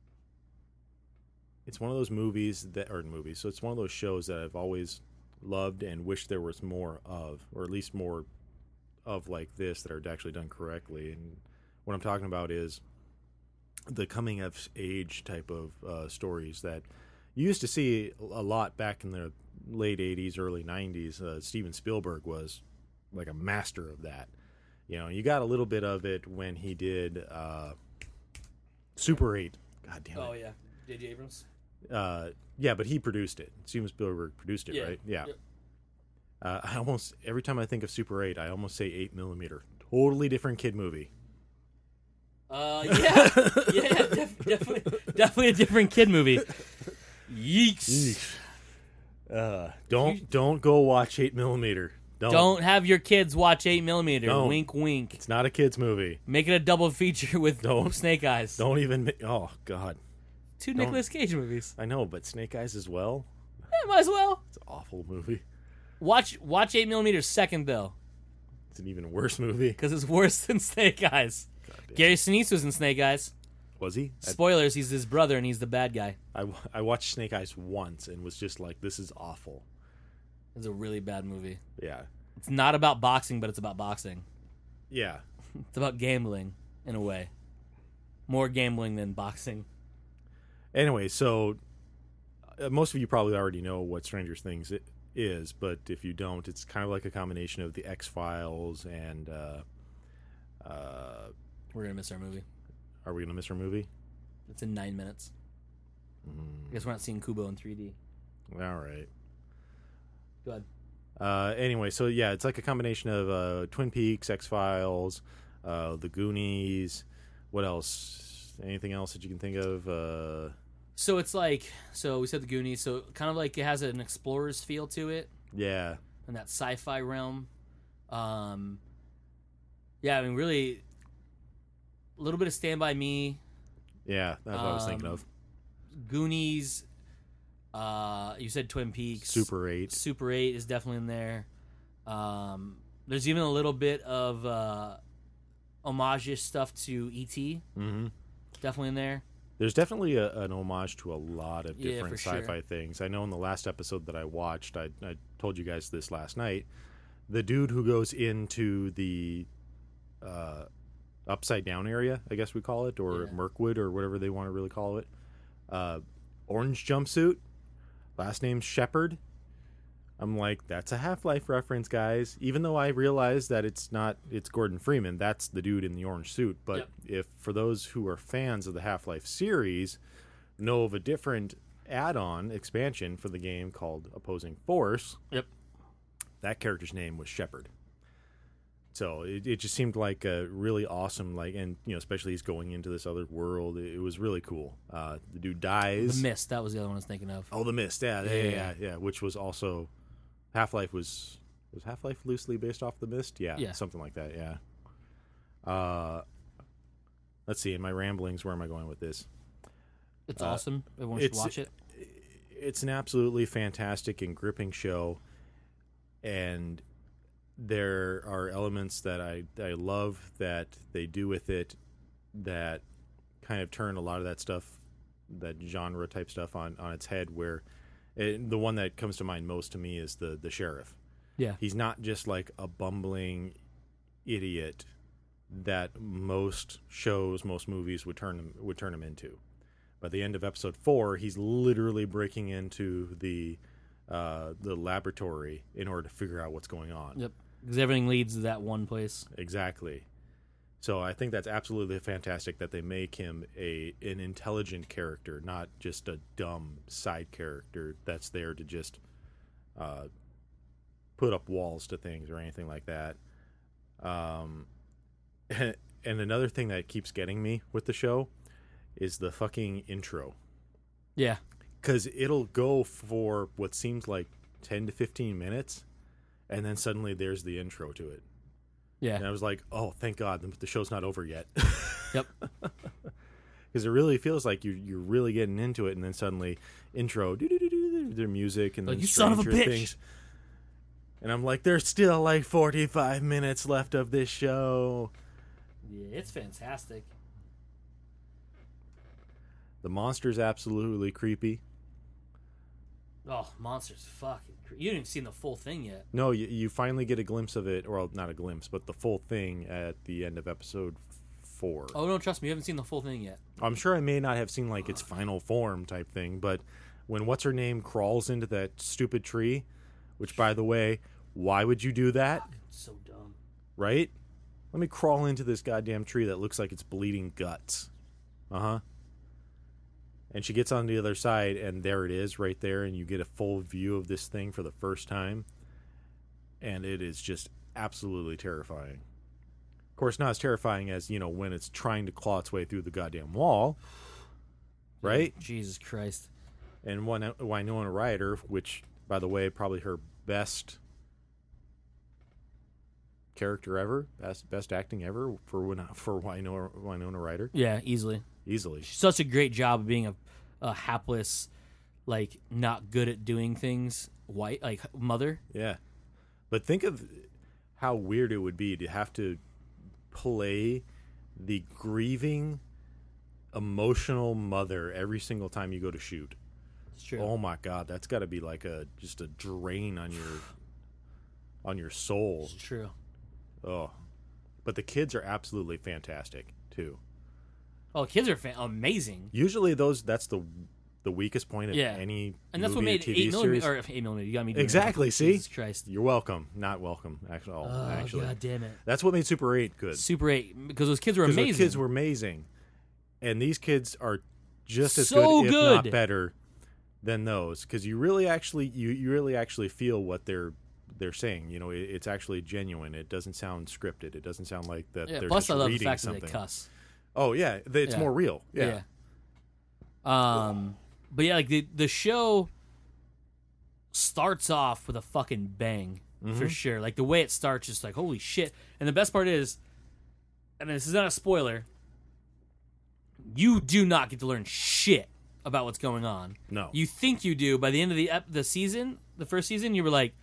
S1: it's one of those movies that or movies. So it's one of those shows that I've always loved and wished there was more of, or at least more of like this that are actually done correctly. And what I'm talking about is the coming of age type of uh, stories that you used to see a lot back in the late eighties, early nineties. Uh, Steven Spielberg was like a master of that. You know, you got a little bit of it when he did uh, Super eight. God damn it.
S2: Oh, yeah. J J Abrams?
S1: Uh, yeah, but he produced it. Steven Spielberg produced it,
S2: Yeah.
S1: right? Yeah.
S2: Yep.
S1: Uh, I almost every time I think of Super eight, I almost say eight millimeter. Totally different kid movie.
S2: Uh, yeah. yeah, def- definitely, definitely a different kid movie. Yeeks.
S1: Uh, don't don't go watch eight millimeter. Don't.
S2: Don't have your kids watch eight millimeter.
S1: Don't.
S2: Wink, wink.
S1: It's not a kids movie.
S2: Make it a double feature with
S1: Don't.
S2: Snake Eyes.
S1: Don't even. ma- Oh God,
S2: Two Nicolas Cage movies.
S1: I know, but Snake Eyes as well.
S2: Yeah, might as well.
S1: It's an awful movie.
S2: Watch watch eight millimeter second though,
S1: It's an even worse movie.
S2: because it's worse than Snake Eyes.
S1: God damn.
S2: Gary Sinise was in Snake Eyes.
S1: Was he? I,
S2: Spoilers: he's his brother and he's the bad guy.
S1: I, I watched Snake Eyes once and was just like, this is awful.
S2: It's a really bad movie.
S1: Yeah.
S2: It's not about boxing, but it's about boxing.
S1: Yeah.
S2: It's about gambling in a way. More gambling than boxing.
S1: Anyway, so uh, most of you probably already know what Stranger Things i- is, but if you don't, it's kind of like a combination of the X-Files and uh, uh,
S2: We're gonna miss our movie.
S1: are we going to miss our movie?
S2: It's in nine minutes.
S1: Mm,
S2: I guess we're not seeing Kubo in three D.
S1: all right.
S2: Go ahead.
S1: Uh, anyway, so yeah, it's like a combination of uh, Twin Peaks, X-Files, uh, The Goonies. What else? Anything else that you can think of? Uh,
S2: So it's like, so we said the Goonies, so kind of like it has an explorer's feel to it,
S1: yeah.
S2: in that sci-fi realm. Um, yeah, I mean, really, a little bit of Stand By Me,
S1: Yeah, that's what I was thinking
S2: Um,
S1: of.
S2: Goonies. Uh, you said Twin Peaks.
S1: Super eight.
S2: Super eight is definitely in there. Um, there's even a little bit of uh, homage-ish stuff to E T
S1: Mm-hmm.
S2: Definitely in there.
S1: There's definitely a, an homage to a lot of
S2: Yeah,
S1: different
S2: for sure.
S1: sci-fi things. I know in the last episode that I watched, I, I told you guys this last night. The dude who goes into the uh, upside down area, I guess we call it, or
S2: Yeah.
S1: Mirkwood, or whatever they want to really call it. Uh, orange jumpsuit, last name's Shepard. I'm like, that's a Half-Life reference, guys. Even though I realize that it's not, it's Gordon Freeman. That's the dude in the orange suit. But
S2: Yep.
S1: if for those who are fans of the Half-Life series, know of a different add-on expansion for the game called Opposing Force,
S2: Yep.
S1: that character's name was Shepard. So it, it just seemed like a really awesome, like, and you know, especially he's going into this other world. It, it was really cool. Uh, the dude dies.
S2: The Mist, that was the other one I was thinking of.
S1: Oh, the Mist, yeah, yeah,
S2: Yeah,
S1: yeah,
S2: yeah.
S1: yeah, yeah. Which was also Half-Life was was Half-Life loosely based off the Mist, yeah,
S2: Yeah.
S1: something like that, yeah. Uh, let's see. In my ramblings, where am I going with this?
S2: It's
S1: Uh,
S2: awesome. Everyone should
S1: it's-
S2: watch it.
S1: It's an absolutely fantastic and gripping show, and there are elements that I I love that they do with it that kind of turn a lot of that stuff, that genre type stuff, on, on its head. Where it, the one that comes to mind most to me is the the sheriff.
S2: Yeah.
S1: He's not just like a bumbling idiot that most shows, most movies would turn him would turn him into. By the end of episode four, he's literally breaking into the uh, the laboratory in order to figure out what's going on.
S2: Yep. Because everything leads to that one place.
S1: Exactly. So I think that's absolutely fantastic that they make him a an intelligent character, not just a dumb side character that's there to just uh, put up walls to things or anything like that. Um, and another thing that keeps getting me with the show is the fucking intro.
S2: Yeah.
S1: Because it'll go for what seems like ten to fifteen minutes, and then suddenly there's the intro to it.
S2: Yeah.
S1: And I was like, oh, thank God, the, the show's not over yet.
S2: Yep.
S1: Because it really feels like you're, you're really getting into it, and then suddenly intro, doo-doo-doo-doo, their music, and
S2: Like,
S1: then
S2: you son of a
S1: Stranger
S2: bitch.
S1: Things. And I'm like, there's still like forty-five minutes left of this show.
S2: Yeah, it's fantastic.
S1: The monster's absolutely creepy.
S2: Oh, monsters fucking cre- You haven't even seen the full thing yet.
S1: No, you, you finally get a glimpse of it, or well, not a glimpse, but the full thing at the end of episode four.
S2: Oh, no, trust me, you haven't seen the full thing yet.
S1: I'm sure I may not have seen like its final form type thing, but when what's her name crawls into that stupid tree, which by the way, why would you do that?
S2: It's so dumb.
S1: Right? Let me crawl into this goddamn tree that looks like it's bleeding guts. Uh-huh. And she gets on the other side, and there it is right there, and you get a full view of this thing for the first time. And it is just absolutely terrifying. Of course, not as terrifying as, you know, when it's trying to claw its way through the goddamn wall. Right?
S2: Jesus Christ.
S1: And one Winona Ryder, which, by the way, probably her best character ever, best best acting ever for Win- for Winona, Winona Ryder,
S2: Yeah, easily.
S1: easily.
S2: Such a great job of being a, a hapless, like, not good at doing things, white, like, mother.
S1: Yeah, but think of how weird it would be to have to play the grieving, emotional mother every single time you go to shoot.
S2: It's true.
S1: Oh my God, that's got to be like a just a drain on your on your soul.
S2: It's true.
S1: Oh, but the kids are absolutely fantastic too.
S2: Oh, kids are fa- amazing.
S1: Usually, those that's the the weakest point of
S2: Yeah.
S1: any
S2: And that's what
S1: movie or
S2: made
S1: T V
S2: eight
S1: series.
S2: millimeter, or eight millimeter, you got me doing
S1: Exactly,
S2: that.
S1: see?
S2: Jesus Christ.
S1: You're welcome. Not welcome. Actually, all,
S2: Oh,
S1: actually,
S2: God damn it.
S1: that's what made Super eight good.
S2: Super eight, because those kids were
S1: Because
S2: amazing.
S1: those kids were amazing, and these kids are just as
S2: So
S1: good, if not
S2: good.
S1: better, than those. Because you really actually you, you really actually feel what they're they're saying. You know, it, it's actually genuine. It doesn't sound scripted. It doesn't sound like that.
S2: Yeah,
S1: they're
S2: plus
S1: just
S2: I love the
S1: reading
S2: fact
S1: something.
S2: that they cuss.
S1: Oh yeah, th- it's
S2: Yeah.
S1: more real. Yeah.
S2: Yeah. Um, but yeah, like the the show starts off with a fucking bang for sure. Like the way it starts, just like holy shit. And the best part is, and this is not a spoiler, you do not get to learn shit about what's going on.
S1: No.
S2: You think you do. By the end of the ep- the season, the first season, you were like,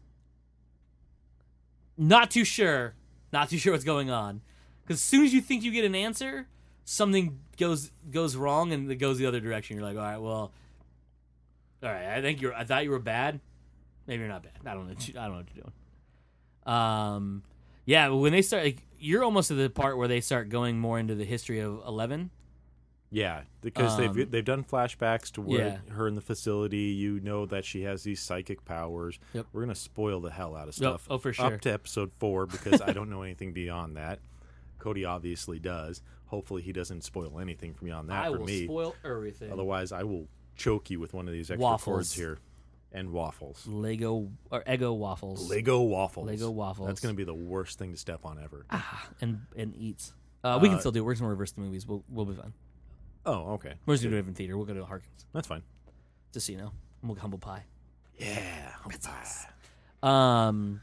S2: not too sure, not too sure what's going on. Because as soon as you think you get an answer, something goes goes wrong and it goes the other direction. You're like, all right, well, all right. I think you're. I thought you were bad. Maybe you're not bad. I don't know. What you, I don't know what you're doing. Um, Yeah, when they start, like, you're almost at the part where they start going more into the history of Eleven.
S1: Yeah, because
S2: Um,
S1: they've they've done flashbacks to where
S2: Yeah.
S1: her in the facility. You know that she has these psychic powers.
S2: Yep.
S1: We're gonna spoil the hell out of
S2: Yep.
S1: stuff.
S2: Oh, for sure.
S1: Up to episode four because I don't know anything beyond that. Cody obviously does. Hopefully, he doesn't spoil anything from beyond that
S2: I
S1: for
S2: will
S1: me.
S2: spoil everything.
S1: Otherwise, I will choke you with one of these extra
S2: Waffles.
S1: cords here. And waffles.
S2: Lego or Eggo waffles.
S1: Lego waffles.
S2: Lego waffles.
S1: That's going to be the worst thing to step on ever.
S2: Ah, and and eats. Uh, we can
S1: Uh,
S2: still do it. We're just gonna reverse the movies. We'll we'll be fine.
S1: Oh, okay.
S2: We're just gonna do it in theater. We'll go to Harkins.
S1: That's fine.
S2: Just so you know. We'll humble pie.
S1: Yeah. humble pie.
S2: Um.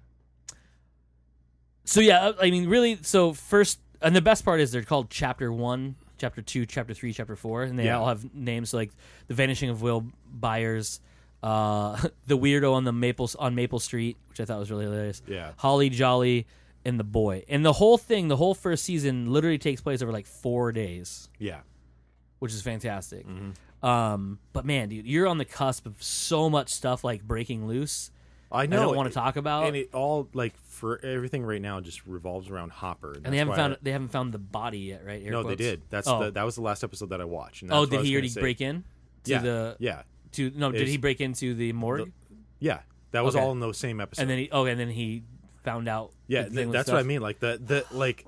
S2: So yeah, I mean, really. So first, and the best part is they're called Chapter One, Chapter Two, Chapter Three, Chapter Four, and they
S1: Yeah.
S2: all have names. So like the Vanishing of Will Byers, uh, the weirdo on the Maple on Maple Street, which I thought was really hilarious.
S1: Yeah.
S2: Holly Jolly and the boy, and the whole thing, the whole first season, literally takes place over like four days,
S1: Yeah.
S2: which is fantastic.
S1: Mm-hmm.
S2: Um, but man, dude, you're on the cusp of so much stuff like breaking loose.
S1: I
S2: I
S1: know.
S2: don't want to talk about.
S1: And it all, like, for everything right now just revolves around Hopper.
S2: And they
S1: that's
S2: haven't
S1: why
S2: found
S1: I-
S2: they haven't found the body yet, right? Air
S1: No,
S2: quotes?
S1: they did. That's
S2: Oh.
S1: the that was the last episode that I watched. And that's
S2: Oh,
S1: what I
S2: did
S1: was
S2: he
S1: gonna
S2: already
S1: say.
S2: break in to
S1: Yeah.
S2: the
S1: Yeah.
S2: to no? Did
S1: It's-
S2: he break into the morgue?
S1: Yeah. That was
S2: Okay.
S1: all in those same episodes.
S2: and then he oh, and then he found out.
S1: yeah,
S2: the thing
S1: th-
S2: with
S1: that's
S2: stuff.
S1: what I mean. Like the the like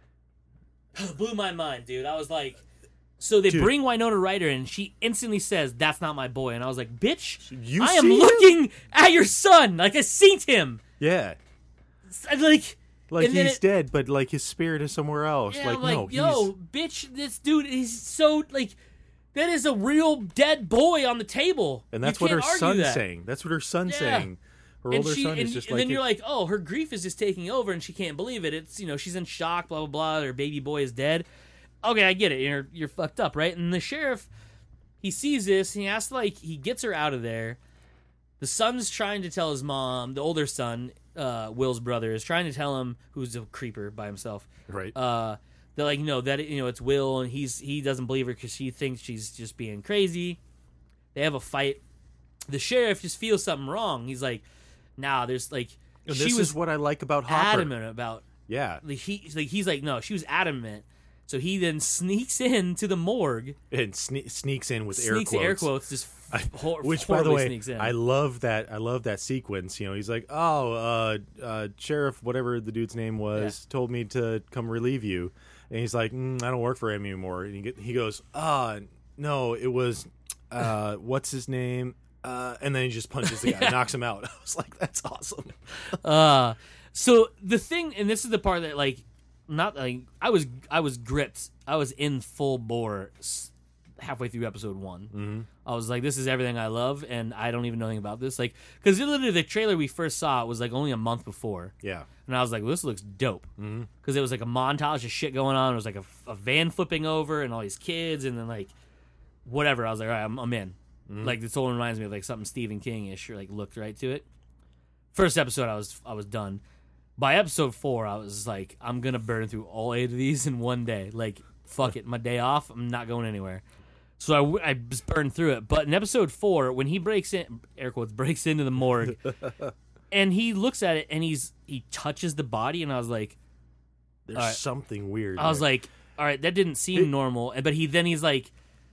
S2: Blew my mind, dude. I was like, so they
S1: Dude.
S2: bring Winona Ryder in, and she instantly says, "That's not my boy," and I was like, "Bitch,
S1: You
S2: I am
S1: see him?
S2: looking at your son. Like I seen him.
S1: yeah.
S2: I, like."
S1: Like
S2: And then
S1: he's
S2: it-
S1: dead, but like his spirit is somewhere else.
S2: Yeah,
S1: like,
S2: I'm like,
S1: no,
S2: yo,
S1: he's
S2: bitch, this dude is so like, that is a real dead boy on the table,
S1: and that's
S2: You
S1: what her
S2: can't argue
S1: son's
S2: that.
S1: saying. That's what her son's
S2: Yeah.
S1: saying. Her
S2: And
S1: older
S2: she,
S1: son
S2: and,
S1: is just
S2: and
S1: like
S2: then you're
S1: it-
S2: like, oh, her grief is just taking over, and she can't believe it. It's you know she's in shock, blah blah blah. Her baby boy is dead. Okay, I get it. You're you're fucked up, right? And the sheriff, he sees this, and he has to like he gets her out of there. The son's trying to tell his mom, the older son, uh, Will's brother, is trying to tell him, who's a creeper by himself.
S1: right.
S2: Uh, they're like, no, that you know, it's Will, and he's he doesn't believe her because she thinks she's just being crazy. They have a fight. The sheriff just feels something wrong. He's like, nah, there's like,
S1: And
S2: she
S1: this
S2: was
S1: is what I like about Hopper.
S2: adamant about.
S1: Yeah,
S2: Like he, like he's like, no, she was adamant. So he then sneaks in to the morgue,
S1: and sne- sneaks in with air
S2: sneaks
S1: quotes.
S2: air quotes, just hor-
S1: Which, by the
S2: horribly
S1: way,
S2: sneaks in.
S1: I love that. I love that sequence. You know, he's like, "Oh, uh, uh, Sheriff, whatever the dude's name was, told me to come relieve you," and he's like, mm, "I don't work for him anymore." And he get, he goes, "Ah, no, it was, uh, what's his name?" Uh, and then he just punches the guy, knocks him out. I was like, "That's awesome."
S2: Uh, so the thing, and this is the part that like, not like I was, I was gripped. I was in full bore s- halfway through episode one.
S1: Mm-hmm.
S2: I was like, this is everything I love, and I don't even know anything about this. Like, because literally the trailer we first saw was like only a month before,
S1: Yeah.
S2: and I was like, well, this looks dope.
S1: Mm-hmm.
S2: Because it was like a montage of shit going on. It was like a, a van flipping over and all these kids, and then like whatever. I was like, all right, I'm, I'm in.
S1: Mm-hmm.
S2: Like this whole reminds me of like something Stephen King-ish, or like looked right to it. First episode, I was I was done. By episode four, I was like, I'm gonna burn through all eight of these in one day. Like, fuck it, my day off, I'm not going anywhere. So I, w- I just burned through it. But in episode four, when he breaks in, air quotes, breaks into the morgue, and he looks at it and he's he touches the body, and I was like,
S1: There's
S2: All right.
S1: something weird.
S2: I was
S1: there.
S2: like, all right, that didn't seem
S1: It-
S2: normal. And But he then he's like,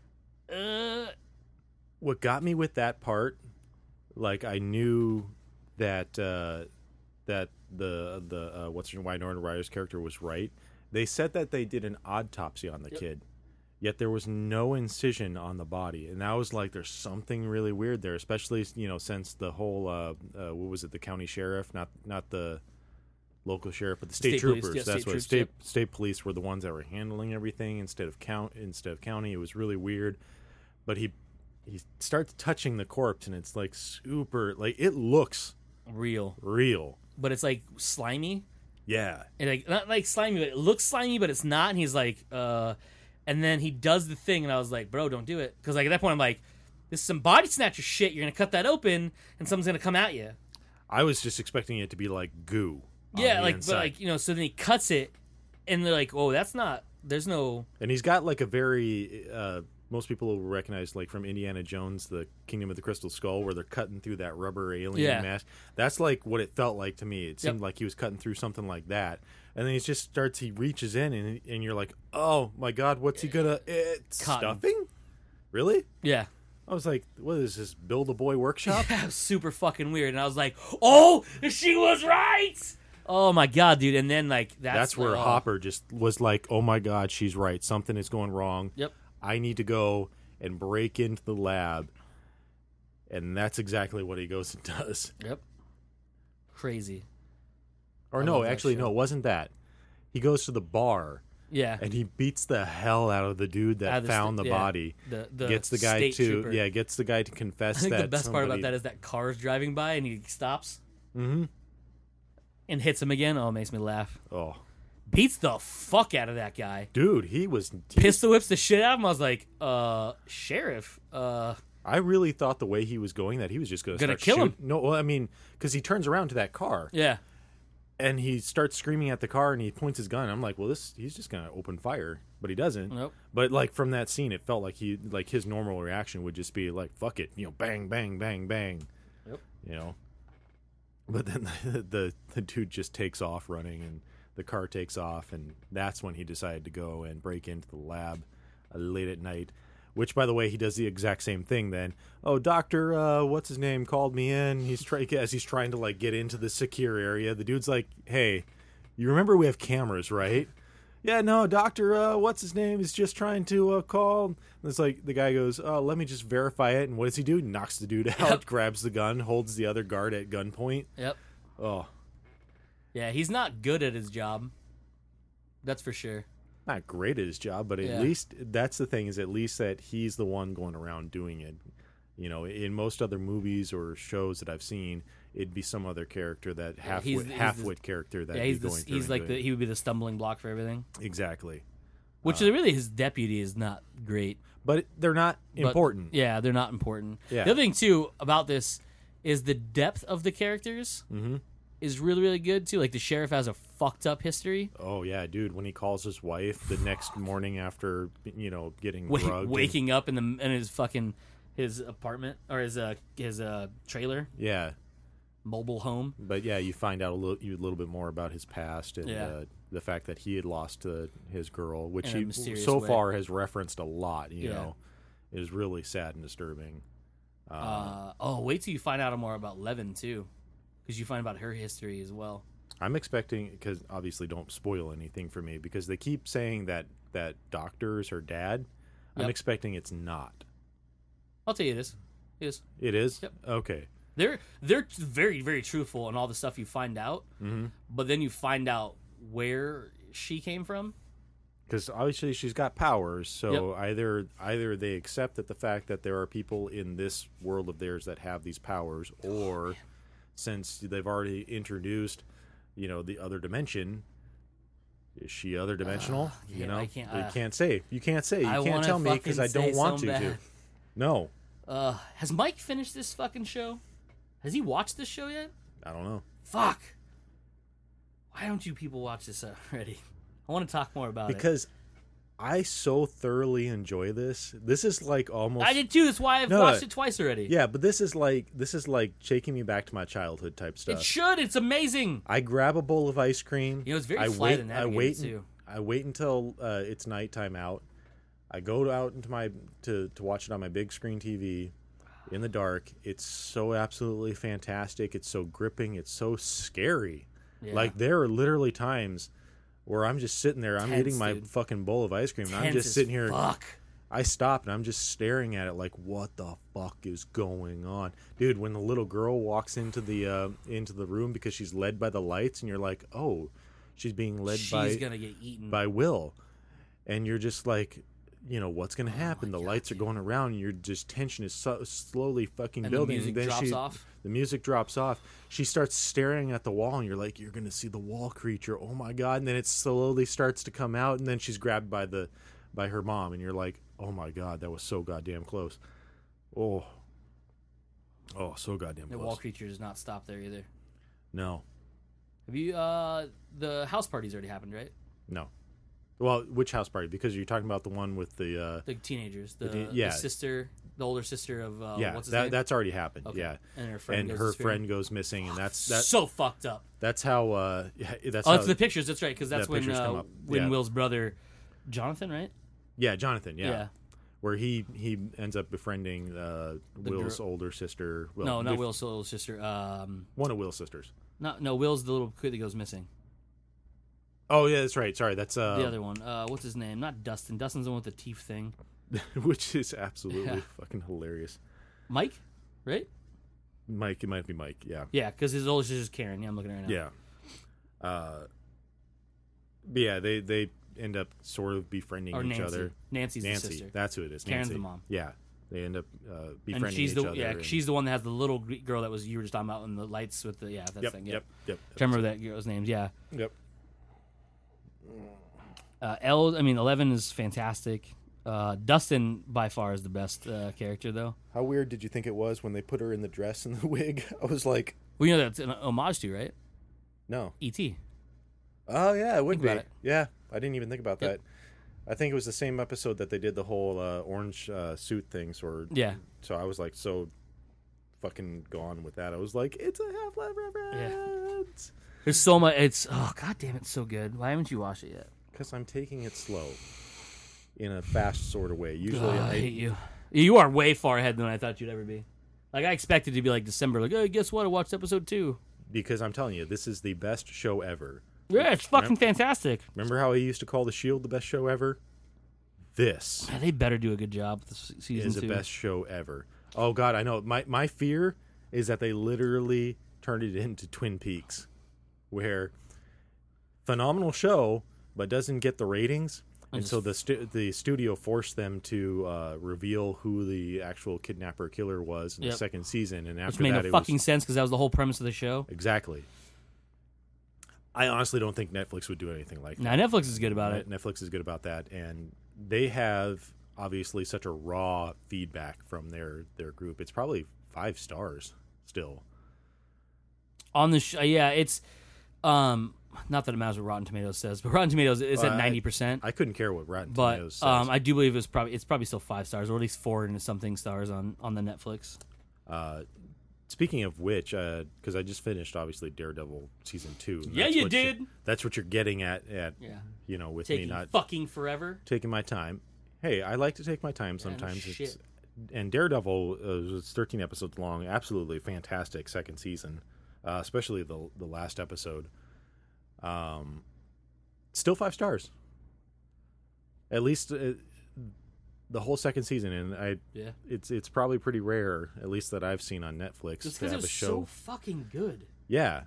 S2: uh,
S1: what got me with that part, like I knew that uh, that the the uh, what's her Winona Ryder's character was right. They said that they did an autopsy on the
S2: Yep.
S1: kid, yet there was no incision on the body, and I was like, "There's something really weird there." Especially, you know, since the whole uh, uh, what was it, the county sheriff, not not the local sheriff, but the state,
S2: State police,
S1: troopers.
S2: yeah,
S1: That's
S2: state
S1: what
S2: troops,
S1: state
S2: yep.
S1: state police were the ones that were handling everything instead of count instead of county. It was really weird, but he he starts touching the corpse, and it's like super, like it looks
S2: real.
S1: real.
S2: But it's like slimy.
S1: Yeah,
S2: And like not like slimy, but it looks slimy, but it's not. And he's like, uh, and then he does the thing, and I was like, bro, don't do it, because like at that point I'm like, this is some body snatcher shit. You're gonna cut that open, and something's gonna come at you.
S1: I was just expecting it to be like goo. on
S2: Yeah,
S1: the
S2: like
S1: inside.
S2: but like you know, so then he cuts it, and they're like, oh, that's not. There's no.
S1: And he's got like a very uh, most people will recognize, like from Indiana Jones, the Kingdom of the Crystal Skull, where they're cutting through that rubber alien
S2: Yeah.
S1: mask. That's like what it felt like to me. It seemed
S2: Yep.
S1: like he was cutting through something like that, and then he just starts. He reaches in, and and you're like, oh my god, what's he gonna? It's
S2: Cotton.
S1: stuffing? Really?
S2: Yeah.
S1: I was like, what is this? Build a Boy Workshop?
S2: Yeah, it was super fucking weird. And I was like, oh, she was right. Oh my god, dude. And then like that's,
S1: That's where
S2: uh,
S1: Hopper just was like, oh my god, she's right. Something is going wrong.
S2: Yep.
S1: I need to go and break into the lab. And that's exactly what he goes and does.
S2: Yep. Crazy.
S1: Or
S2: I
S1: no,
S2: love that
S1: actually,
S2: show.
S1: no, it wasn't that. He goes to the bar
S2: Yeah.
S1: and he beats the hell out of the dude
S2: Out
S1: that
S2: of the
S1: found
S2: st-
S1: the
S2: yeah.
S1: body.
S2: The the
S1: Gets the guy
S2: state
S1: to
S2: trooper.
S1: yeah, gets the guy to confess
S2: I think
S1: that
S2: the best part about
S1: somebody-
S2: that is that car's driving by and he stops
S1: Mhm.
S2: and hits him again. Oh, it makes me laugh.
S1: Oh,
S2: Beats the fuck out of that guy.
S1: dude, he was he-
S2: Pistol whips the shit out of him. I was like, uh, sheriff, uh,
S1: I really thought the way he was going that he was just going to
S2: Gonna
S1: start
S2: kill him.
S1: shoot- No, well, I mean, because he turns around to that car
S2: yeah.
S1: and he starts screaming at the car and he points his gun. I'm like, well, this he's just going to open fire, but he doesn't.
S2: Nope.
S1: But like from that scene, it felt like he like his normal reaction would just be like, fuck it, you know, bang, bang, bang, bang.
S2: Yep.
S1: You know. But then the, the the dude just takes off running and the car takes off, and that's when he decided to go and break into the lab uh, late at night. Which, by the way, he does the exact same thing. Then, oh, Doctor, uh, what's his name, called me in. He's trying as he's trying to like get into the secure area. The dude's like, "Hey, you remember we have cameras, right?" Yeah, no, Doctor, uh, what's his name is just trying to uh, call. And it's like the guy goes, "Oh, let me just verify it." And what does he do? Knocks the dude out,
S2: Yep.
S1: grabs the gun, holds the other guard at gunpoint.
S2: Yep.
S1: Oh,
S2: Yeah, he's not good at his job. That's for sure.
S1: not great at his job, but at
S2: Yeah.
S1: least that's the thing is at least that he's the one going around doing it. You know, in most other movies or shows that I've seen, it'd be some other character that
S2: Yeah,
S1: half
S2: he's
S1: wit,
S2: the- he's
S1: half
S2: the-
S1: wit character that
S2: Yeah,
S1: be
S2: he's the,
S1: going through.
S2: he's
S1: and
S2: like the
S1: doing-
S2: he would be the stumbling block for everything.
S1: exactly.
S2: Which is really his deputy is not great.
S1: But they're not
S2: But,
S1: important.
S2: Yeah, they're not important.
S1: Yeah.
S2: The other thing too about this is the depth of the characters
S1: hmm
S2: is really really good too. Like the sheriff has a fucked up history,
S1: Oh yeah, dude. When he calls his wife the next morning after you know getting
S2: Wa-
S1: drugged, and-
S2: waking up in the in his fucking his apartment or his uh his uh trailer
S1: yeah.
S2: mobile home.
S1: But yeah, you find out a little, you a little bit more about his past and
S2: Yeah.
S1: uh, the fact that he had lost uh, his girl, which
S2: In a
S1: he
S2: mysterious
S1: so
S2: way.
S1: far has referenced a lot. You
S2: Yeah.
S1: know, it is really sad and disturbing. Uh,
S2: Uh, oh, wait till you find out more about Levin too, because you find about her history as well.
S1: I'm expecting because obviously don't spoil anything for me because they keep saying that that doctor is her dad. I'm
S2: Yep.
S1: expecting it's not.
S2: I'll tell you this: it is
S1: It is.
S2: Yep.
S1: Okay.
S2: they're they're very very truthful in all the stuff you find out,
S1: Mm-hmm.
S2: but then you find out where she came from.
S1: Because obviously she's got powers, so
S2: Yep.
S1: either either they accept that the fact that there are people in this world of theirs that have these powers, or since they've already introduced, you know, the other dimension, is she other dimensional?
S2: Uh,
S1: you
S2: yeah,
S1: know,
S2: I can't-
S1: you
S2: uh,
S1: can't say. You can't say. You
S2: I
S1: can't
S2: wanna
S1: tell me because I
S2: fucking
S1: don't
S2: say
S1: want
S2: so
S1: you to.
S2: bad.
S1: No,
S2: Uh, has Mike finished this fucking show? Has he watched this show yet?
S1: I don't know.
S2: Fuck. Why don't you people watch this already? I want to talk more about it.
S1: Because I so thoroughly enjoy this. This is like almost.
S2: I did too. That's why I've
S1: No,
S2: watched
S1: no.
S2: it twice already.
S1: Yeah, but this is like this is like taking me back to my childhood type stuff.
S2: It should. It's amazing.
S1: I grab a bowl of ice cream.
S2: You know, it's very
S1: I
S2: Flight
S1: wait.
S2: of the
S1: I
S2: Navigator,
S1: wait.
S2: too.
S1: I wait until uh, it's nighttime out. I go out into my to to watch it on my big screen T V in the dark. It's so absolutely fantastic. It's so gripping. It's so scary.
S2: Yeah.
S1: Like there are literally times where I'm just sitting there. I'm
S2: Tense,
S1: eating my
S2: dude.
S1: fucking bowl of ice cream, and I'm
S2: Tense
S1: just
S2: as
S1: sitting here.
S2: Fuck.
S1: I stop and I'm just staring at it like, what the fuck is going on, dude? When the little girl walks into the uh, into the room because she's led by the lights, and you're like, oh, she's being led
S2: She's
S1: by
S2: gonna get eaten.
S1: by Will, and you're just like, you know, what's gonna
S2: Oh
S1: happen?
S2: my
S1: The
S2: God,
S1: lights are going around, and your just tension is so slowly fucking
S2: and the
S1: building.
S2: music
S1: then
S2: drops
S1: she,
S2: off.
S1: the music drops off. She starts staring at the wall, and you're like, you're gonna see the wall creature. Oh my god! And then it slowly starts to come out, and then she's grabbed by the by her mom, and you're like, oh my god, that was so goddamn close. Oh, oh, so goddamn
S2: The
S1: close.
S2: wall creature does not stop there either.
S1: No,
S2: Have you? Uh, the house party's already happened, right?
S1: no. Well, which house party? Because you're talking about the one with the uh,
S2: The teenagers, the,
S1: The- yeah.
S2: the sister, the older sister of uh,
S1: yeah,
S2: what's his
S1: that
S2: name?
S1: that's already happened.
S2: Okay.
S1: Yeah,
S2: And her friend
S1: and
S2: goes
S1: her
S2: disappearing.
S1: friend goes missing, and that's that.
S2: so fucked up.
S1: That's how. Uh, yeah, that's
S2: Oh,
S1: how.
S2: it's the pictures. That's right, because that's
S1: the
S2: when
S1: pictures come
S2: uh,
S1: up.
S2: when
S1: Yeah.
S2: Will's brother, Jonathan, right?
S1: yeah, Jonathan. Yeah.
S2: Yeah.
S1: Where he he ends up befriending uh, Will's
S2: girl-
S1: older sister. Will,
S2: no, not
S1: bef-
S2: Will's little sister. Um,
S1: One of Will's sisters.
S2: no, no, Will's the little kid that goes missing.
S1: Oh yeah, that's right. Sorry, that's uh,
S2: The other one. Uh, what's his name? Not Dustin. Dustin's the one with the teeth thing.
S1: which is absolutely
S2: Yeah.
S1: fucking hilarious.
S2: Mike, right?
S1: Mike, it might be Mike. Yeah.
S2: Yeah, because his older sister's Karen. Yeah, I'm looking at her now.
S1: Yeah. Uh, but yeah, they they end up sort of befriending
S2: Or
S1: each
S2: Nancy.
S1: other.
S2: Nancy's the
S1: Nancy,
S2: sister.
S1: that's who it is.
S2: Karen's
S1: Nancy.
S2: the mom.
S1: Yeah, they end up uh, befriending
S2: And she's
S1: each
S2: the
S1: other.
S2: yeah,
S1: and-
S2: she's the one that has the little gr- girl that was you were just talking about in the lights with the yeah that
S1: yep,
S2: thing.
S1: yep, yep,
S2: Can't remember that girl's names. Yeah.
S1: Yep.
S2: Uh, L, I mean, Eleven is fantastic. Uh, Dustin by far is the best uh, character though.
S1: How weird did you think it was when they put her in the dress and the wig? I was like,
S2: Well, you know that's an homage to, right?
S1: no.
S2: E T.
S1: Oh yeah, it would
S2: Think
S1: be.
S2: about it.
S1: Yeah, I didn't even think about
S2: Yep.
S1: that. I think it was the same episode that they did the whole uh, orange uh, suit things, or
S2: Yeah.
S1: so I was like so fucking gone with that. I was like, it's a Half-Life reference.
S2: There's so much. It's oh god damn, it's so good. Why haven't you watched it yet?
S1: Because I'm taking it slow, in a fast sort of way. Usually,
S2: Ugh, I
S1: I,
S2: hate you. You are way far ahead than I thought you'd ever be. Like I expected to be like December. Like, oh, guess what? I watched episode two.
S1: because I'm telling you, this is the best show ever.
S2: Yeah, it's fucking fantastic.
S1: Remember how I used to call The Shield the best show ever? This
S2: Yeah, they better do a good job with this season
S1: is
S2: two.
S1: the best show ever. Oh God, I know. My my fear is that they literally turned it into Twin Peaks, where phenomenal show but doesn't get the ratings, and
S2: just-
S1: so the stu- the studio forced them to uh, reveal who the actual kidnapper killer was in
S2: Yep.
S1: the second season, and
S2: Which
S1: after
S2: made
S1: that,
S2: no
S1: it
S2: fucking
S1: was
S2: sense because that was the whole premise of the show.
S1: exactly. I honestly don't think Netflix would do anything like that.
S2: Now Netflix is good about it.
S1: Netflix is good about that, and they have obviously such a raw feedback from their their group. It's probably five stars still.
S2: On the sh- yeah, it's um not that it matters what Rotten Tomatoes says, but Rotten Tomatoes is
S1: Well,
S2: at
S1: I-
S2: ninety percent.
S1: I couldn't care what Rotten
S2: But
S1: Tomatoes says.
S2: um, I do believe it's probably it's probably still five stars, or at least four and something stars on on the Netflix.
S1: uh, speaking of which, because I just finished obviously Daredevil season two. and
S2: Yeah,
S1: that's
S2: you
S1: what
S2: did.
S1: That's what you're getting at. At
S2: Yeah,
S1: you know, with
S2: taking
S1: me not
S2: fucking forever.
S1: taking my time. Hey, I like to take my time
S2: Yeah, no
S1: sometimes.
S2: shit.
S1: it's, and Daredevil uh, was thirteen episodes long. Absolutely fantastic second season, uh, especially the the last episode. Um, still five stars. At least uh, the whole second season, and I
S2: Yeah,
S1: it's it's probably pretty rare, at least that I've seen on Netflix,
S2: just
S1: to
S2: because
S1: have
S2: it
S1: a
S2: was
S1: show.
S2: so fucking good.
S1: Yeah,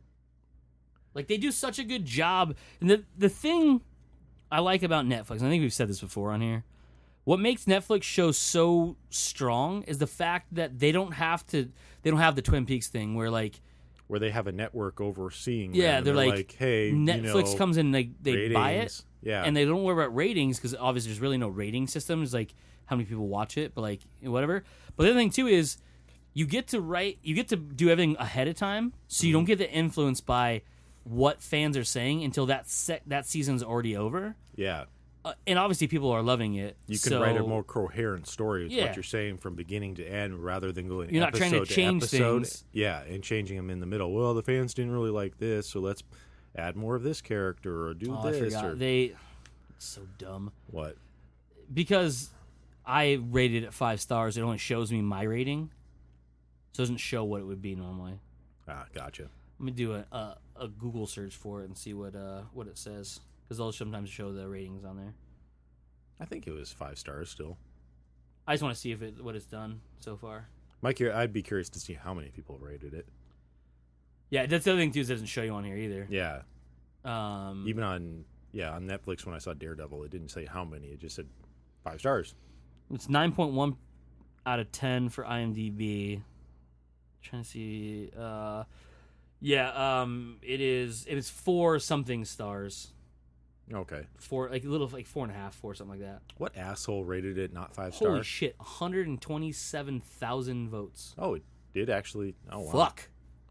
S2: Like they do such a good job. And the the thing I like about Netflix, and I think we've said this before on here, what makes Netflix shows so strong is the fact that they don't have to they don't have the Twin Peaks thing where like
S1: where they have a network overseeing.
S2: yeah,
S1: them, and
S2: they're, like,
S1: hey,
S2: Netflix
S1: you know,
S2: comes in like they buy it
S1: ratings. Yeah,
S2: and they don't worry about ratings because obviously there's really no rating systems like how many people watch it, but like whatever. But the other thing too is you get to write you get to do everything ahead of time, so you don't get the influence by what fans are saying until that sec- that season's already over.
S1: yeah.
S2: Uh, and obviously people are loving it.
S1: You can
S2: so
S1: write a more coherent story with
S2: Yeah.
S1: what you're saying from beginning to end, rather than going
S2: You're not
S1: episode
S2: trying to change
S1: episode.
S2: things.
S1: Yeah, and changing them in the middle. Well, the fans didn't really like this, so let's add more of this character or do
S2: Oh, I
S1: this
S2: forgot.
S1: or
S2: They it's so dumb
S1: what.
S2: because I rated it five stars. It only shows me my rating, so it doesn't show what it would be normally.
S1: Ah, gotcha.
S2: Let me do a, a a Google search for it and see what uh what it says because they'll sometimes show the ratings on there.
S1: I think it was five stars still.
S2: I just want to see if it what it's done so far.
S1: Mike, I'd be curious to see how many people rated it.
S2: Yeah, that's the other thing too. Is it doesn't show you on here either.
S1: Yeah,
S2: Um,
S1: even on yeah on Netflix when I saw Daredevil, it didn't say how many. It just said five stars.
S2: it's nine point one out of ten for IMDb. Trying to see. Uh, yeah, um, it is. It is four something stars.
S1: Okay,
S2: Four like a little like four and a half, four something like that.
S1: what asshole rated it not five
S2: Holy
S1: stars?
S2: shit! One hundred and twenty-seven thousand votes.
S1: Oh, it did actually. Oh wow.
S2: Fuck.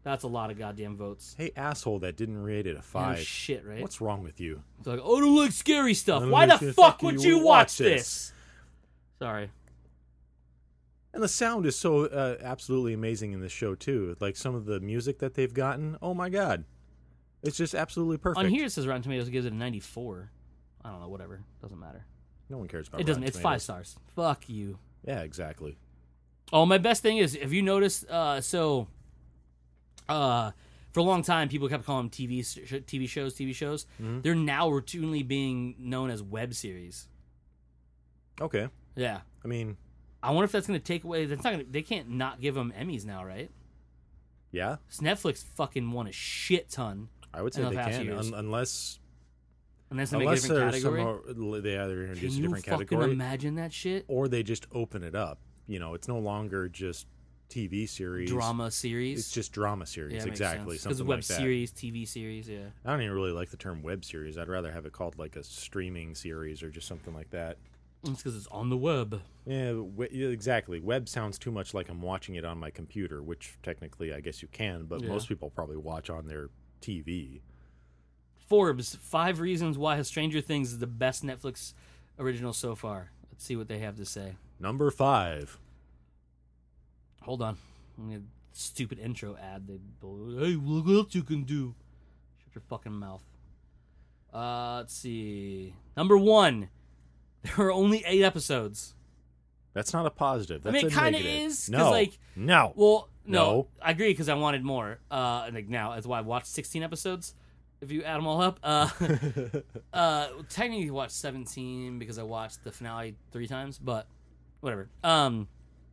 S2: That's a lot of goddamn votes.
S1: Hey, asshole, that didn't rate it a five.
S2: No shit, right?
S1: What's wrong with you?
S2: It's like, oh, I don't like scary stuff.
S1: I don't
S2: Why
S1: like
S2: the
S1: scary
S2: fuck
S1: stuff.
S2: would
S1: You
S2: you
S1: watch
S2: watch
S1: this.
S2: this? Sorry.
S1: And the sound is so uh, absolutely amazing in this show, too. Like, some of the music that they've gotten, oh my god. It's just absolutely perfect.
S2: On here it says Rotten Tomatoes gives it a ninety-four. I don't know, whatever. Doesn't matter.
S1: No one cares about
S2: It doesn't.
S1: Rotten
S2: It's five
S1: Tomatoes.
S2: stars. Fuck you.
S1: Yeah, exactly.
S2: Oh, my best thing is, have you noticed, uh, so, uh, for a long time, people kept calling them T V, sh- T V shows, T V shows.
S1: Mhm.
S2: They're now routinely being known as web series.
S1: Okay.
S2: Yeah.
S1: I mean,
S2: I wonder if that's going to take away, that's not gonna, they can't not give them Emmys now, right?
S1: yeah,
S2: 'Cause Netflix fucking won a shit ton.
S1: I would say
S2: In the
S1: they
S2: past
S1: can,
S2: years.
S1: un- unless
S2: Unless they make a
S1: unless
S2: different
S1: there's
S2: category.
S1: some more, they either
S2: Can
S1: introduce a
S2: you
S1: different
S2: fucking
S1: category
S2: imagine that shit?
S1: or they just open it up. You know, it's no longer just T V series,
S2: Drama series.
S1: It's just drama series,
S2: Yeah, it makes
S1: exactly.
S2: sense. 'Cause
S1: Something
S2: web
S1: like that.
S2: series, T V series, yeah.
S1: I don't even really like the term web series. I'd rather have it called like a streaming series or just something like that.
S2: It's because it's on the web.
S1: Yeah, w- yeah, exactly. Web sounds too much like I'm watching it on my computer, which technically I guess you can, but
S2: Yeah.
S1: most people probably watch on their T V.
S2: Forbes, five reasons why Stranger Things is the best Netflix original so far. Let's see what they have to say.
S1: Number five.
S2: Hold on. I'm gonna stupid intro ad. They hey, look what else you can do. Shut your fucking mouth. Uh, let's see. Number one. There are only eight episodes.
S1: That's not a positive. That's
S2: I mean,
S1: a
S2: it kind of
S1: negative.
S2: is. 'Cause,
S1: No,
S2: like,
S1: no.
S2: well, no,
S1: No.
S2: I agree because I wanted more. Uh, and like now, that's why I watched sixteen episodes. If you add them all up, uh, uh, technically watched seventeen because I watched the finale three times, but whatever. Um,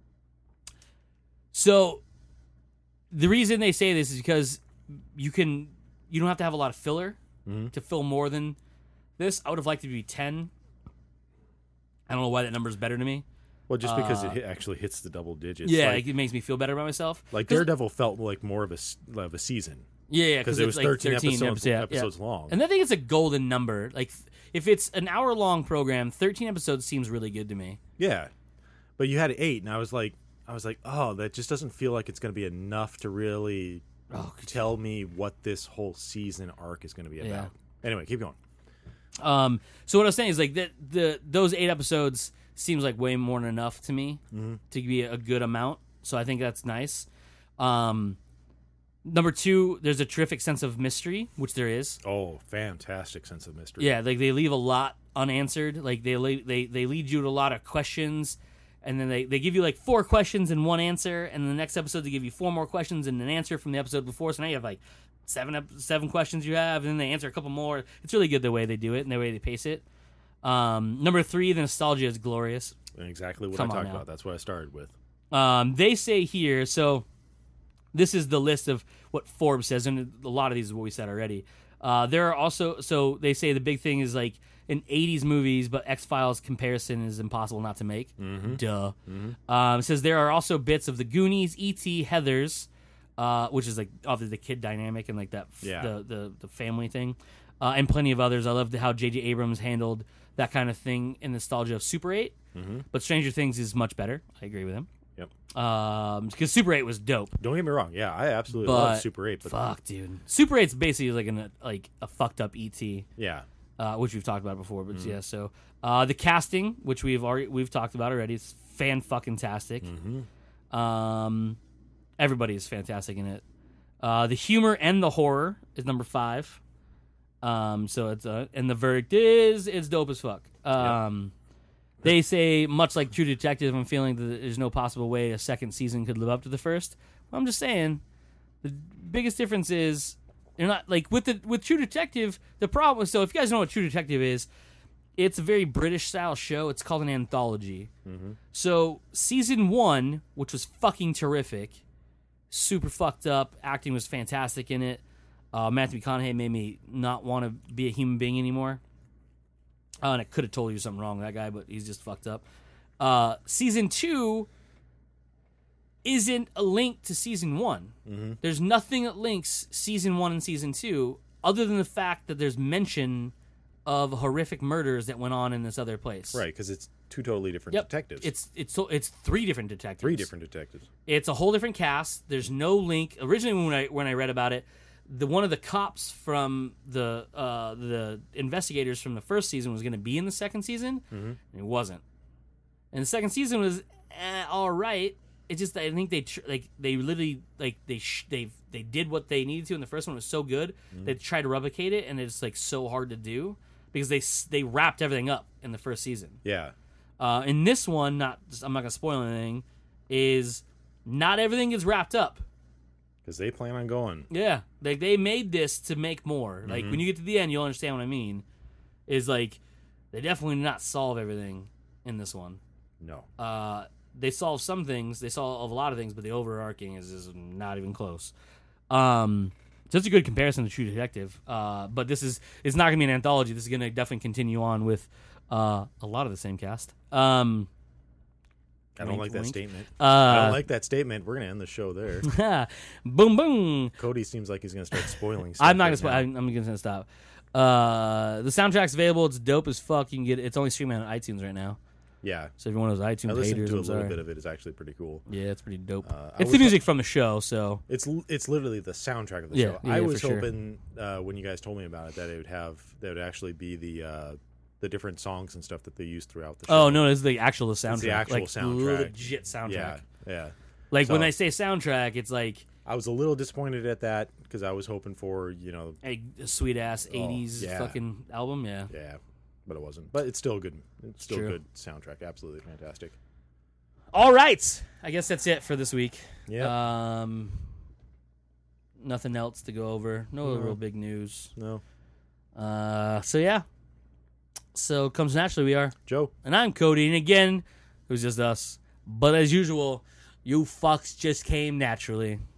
S2: so the reason they say this is because you can, you don't have to have a lot of filler
S1: Mhm.
S2: to fill more than this. I would have liked it to be ten. I don't know why that number is better to me.
S1: Well, just because
S2: Uh,
S1: it hit, actually hits the double digits.
S2: yeah,
S1: like,
S2: like, it makes me feel better about myself.
S1: like
S2: 'Cause-
S1: Daredevil felt like more of a s- of a season
S2: Yeah, yeah,
S1: because
S2: because
S1: it
S2: it's
S1: was
S2: like
S1: thirteen,
S2: thirteen
S1: episodes,
S2: episodes, yeah,
S1: episodes
S2: yeah.
S1: long.
S2: And I think it's a golden number. Like, if it's an hour long program, thirteen episodes seems really good to me.
S1: Yeah, but you had eight, and I was like, I was like, oh, that just doesn't feel like it's going to be enough to really
S2: Oh,
S1: tell me what this whole season arc is going to be
S2: Yeah.
S1: about. Anyway, keep going.
S2: Um, so what I was saying is like that the those eight episodes seems like way more than enough to me
S1: Mhm.
S2: to be a good amount. So I think that's nice. Um, number two, there's a terrific sense of mystery, which there is.
S1: Oh, fantastic sense of mystery.
S2: Yeah, like they leave a lot unanswered. Like they le- they they lead you to a lot of questions, and then they, they give you like four questions and one answer, and the next episode they give you four more questions and an answer from the episode before. So now you have like seven ep- seven questions you have, and then they answer a couple more. It's really good the way they do it and the way they pace it. Um, number three, the nostalgia is glorious.
S1: And exactly what
S2: Come
S1: I
S2: on
S1: talked
S2: now.
S1: about. That's what I started with.
S2: Um, they say here, so this is the list of what Forbes says, and a lot of these is what we said already. Uh, there are also, so they say the big thing is like in eighties movies, but X-Files comparison is impossible not to make.
S1: Mm-hmm.
S2: Duh. Um, it says there are also bits of the Goonies, E T, Heathers, uh, which is like obviously the kid dynamic and like that, f-
S1: Yeah.
S2: the, the the family thing, uh, and plenty of others. I loved how J J Abrams handled that kind of thing in nostalgia of Super eight.
S1: Mm-hmm.
S2: But Stranger Things is much better. I agree with him.
S1: Yep.
S2: Um, because Super eight was dope.
S1: Don't get me wrong. Yeah, I absolutely
S2: But-
S1: love Super eight. But
S2: Fuck, dude. Super eight's basically like an like a fucked up E T,
S1: yeah,
S2: uh, which we've talked about before. But
S1: Mm-hmm.
S2: yeah, so uh, the casting, which we've already we've talked about already, is fan fucking tastic.
S1: Mm-hmm.
S2: Um, everybody is fantastic in it. Uh, the humor and the horror is number five. Um, so it's uh, and the verdict is it's dope as fuck. Um, they say much like True Detective, I'm feeling that there's no possible way a second season could live up to the first. I'm just saying, the biggest difference is they're not like with the with True Detective. The problem, so if you guys know what True Detective is, it's a very British style show. It's called an anthology.
S1: Mm-hmm.
S2: So season one, which was fucking terrific, super fucked up. Acting was fantastic in it. Uh, Matthew McConaughey made me not want to be a human being anymore. Uh, and I could have told you something wrong with that guy, but he's just fucked up. Uh, season two isn't a link to season one.
S1: Mm-hmm.
S2: There's nothing that links season one and season two other than the fact that there's mention of horrific murders that went on in this other place.
S1: right. Because it's two totally different
S2: Yep.
S1: detectives.
S2: It's it's so it's three different detectives.
S1: three different detectives.
S2: It's a whole different cast. There's no link. Originally, when I when I read about it, the one of the cops from the uh, the investigators from the first season was going to be in the second season,
S1: Mm-hmm.
S2: and it wasn't. And the second season was eh, all right. It just I think they tr- like they literally like they sh- they they did what they needed to, and the first one was so good
S1: Mm-hmm.
S2: they tried to replicate it, and it's like so hard to do because they s- they wrapped everything up in the first season.
S1: Yeah.
S2: Uh, in this one, not I'm not gonna spoil anything. Is not everything is wrapped up.
S1: Because they plan on going.
S2: Yeah, like they made this to make more. Like when you get to the end, you'll understand what I mean. Is like they definitely did not solve everything in this one.
S1: No.
S2: Uh, they solve some things. They solve a lot of things, but the overarching is, is not even close. Um, so it's a good comparison to True Detective. Uh, but this is it's not gonna be an anthology. This is gonna definitely continue on with uh, a lot of the same cast. Um,
S1: I don't
S2: wink,
S1: like that
S2: wink.
S1: statement.
S2: Uh,
S1: I don't like that statement. We're going to end the show there.
S2: boom, boom.
S1: Cody seems like he's going to start spoiling stuff.
S2: I'm not
S1: right
S2: gonna. Spoil,
S1: now.
S2: I'm, I'm gonna stop. Uh, the soundtrack's available. It's dope as fuck. You can get. It's only streaming on iTunes right now.
S1: Yeah.
S2: So if you're one of those
S1: I
S2: iTunes
S1: listened
S2: haters,
S1: to a
S2: I'm
S1: little
S2: sorry.
S1: bit of it. It's actually pretty cool.
S2: Yeah, it's pretty dope.
S1: Uh, I
S2: it's
S1: was
S2: the music from the show, so
S1: It's it's literally the soundtrack of the
S2: Yeah,
S1: show.
S2: yeah,
S1: I
S2: yeah,
S1: was
S2: for sure.
S1: hoping uh, when you guys told me about it that it would have that it would actually be the uh, the different songs and stuff that they use throughout the show.
S2: oh no, this is the actual soundtrack.
S1: the actual
S2: like,
S1: soundtrack.
S2: legit soundtrack.
S1: Yeah, yeah.
S2: Like when
S1: So-
S2: they say soundtrack, it's like
S1: I was a little disappointed at that because I was hoping for you know
S2: a, a sweet ass eighties
S1: yeah.
S2: fucking album. Yeah.
S1: yeah, but it wasn't. But it's still good. It's still
S2: True.
S1: good soundtrack. Absolutely fantastic.
S2: All right, I guess that's it for this week.
S1: Yeah.
S2: Um, nothing else to go over. No,
S1: No.
S2: real big news.
S1: No,
S2: Uh, so yeah. So comes naturally. We are,
S1: Joe.
S2: and I'm Cody, and again, it was just us. But as usual, you fucks just came naturally.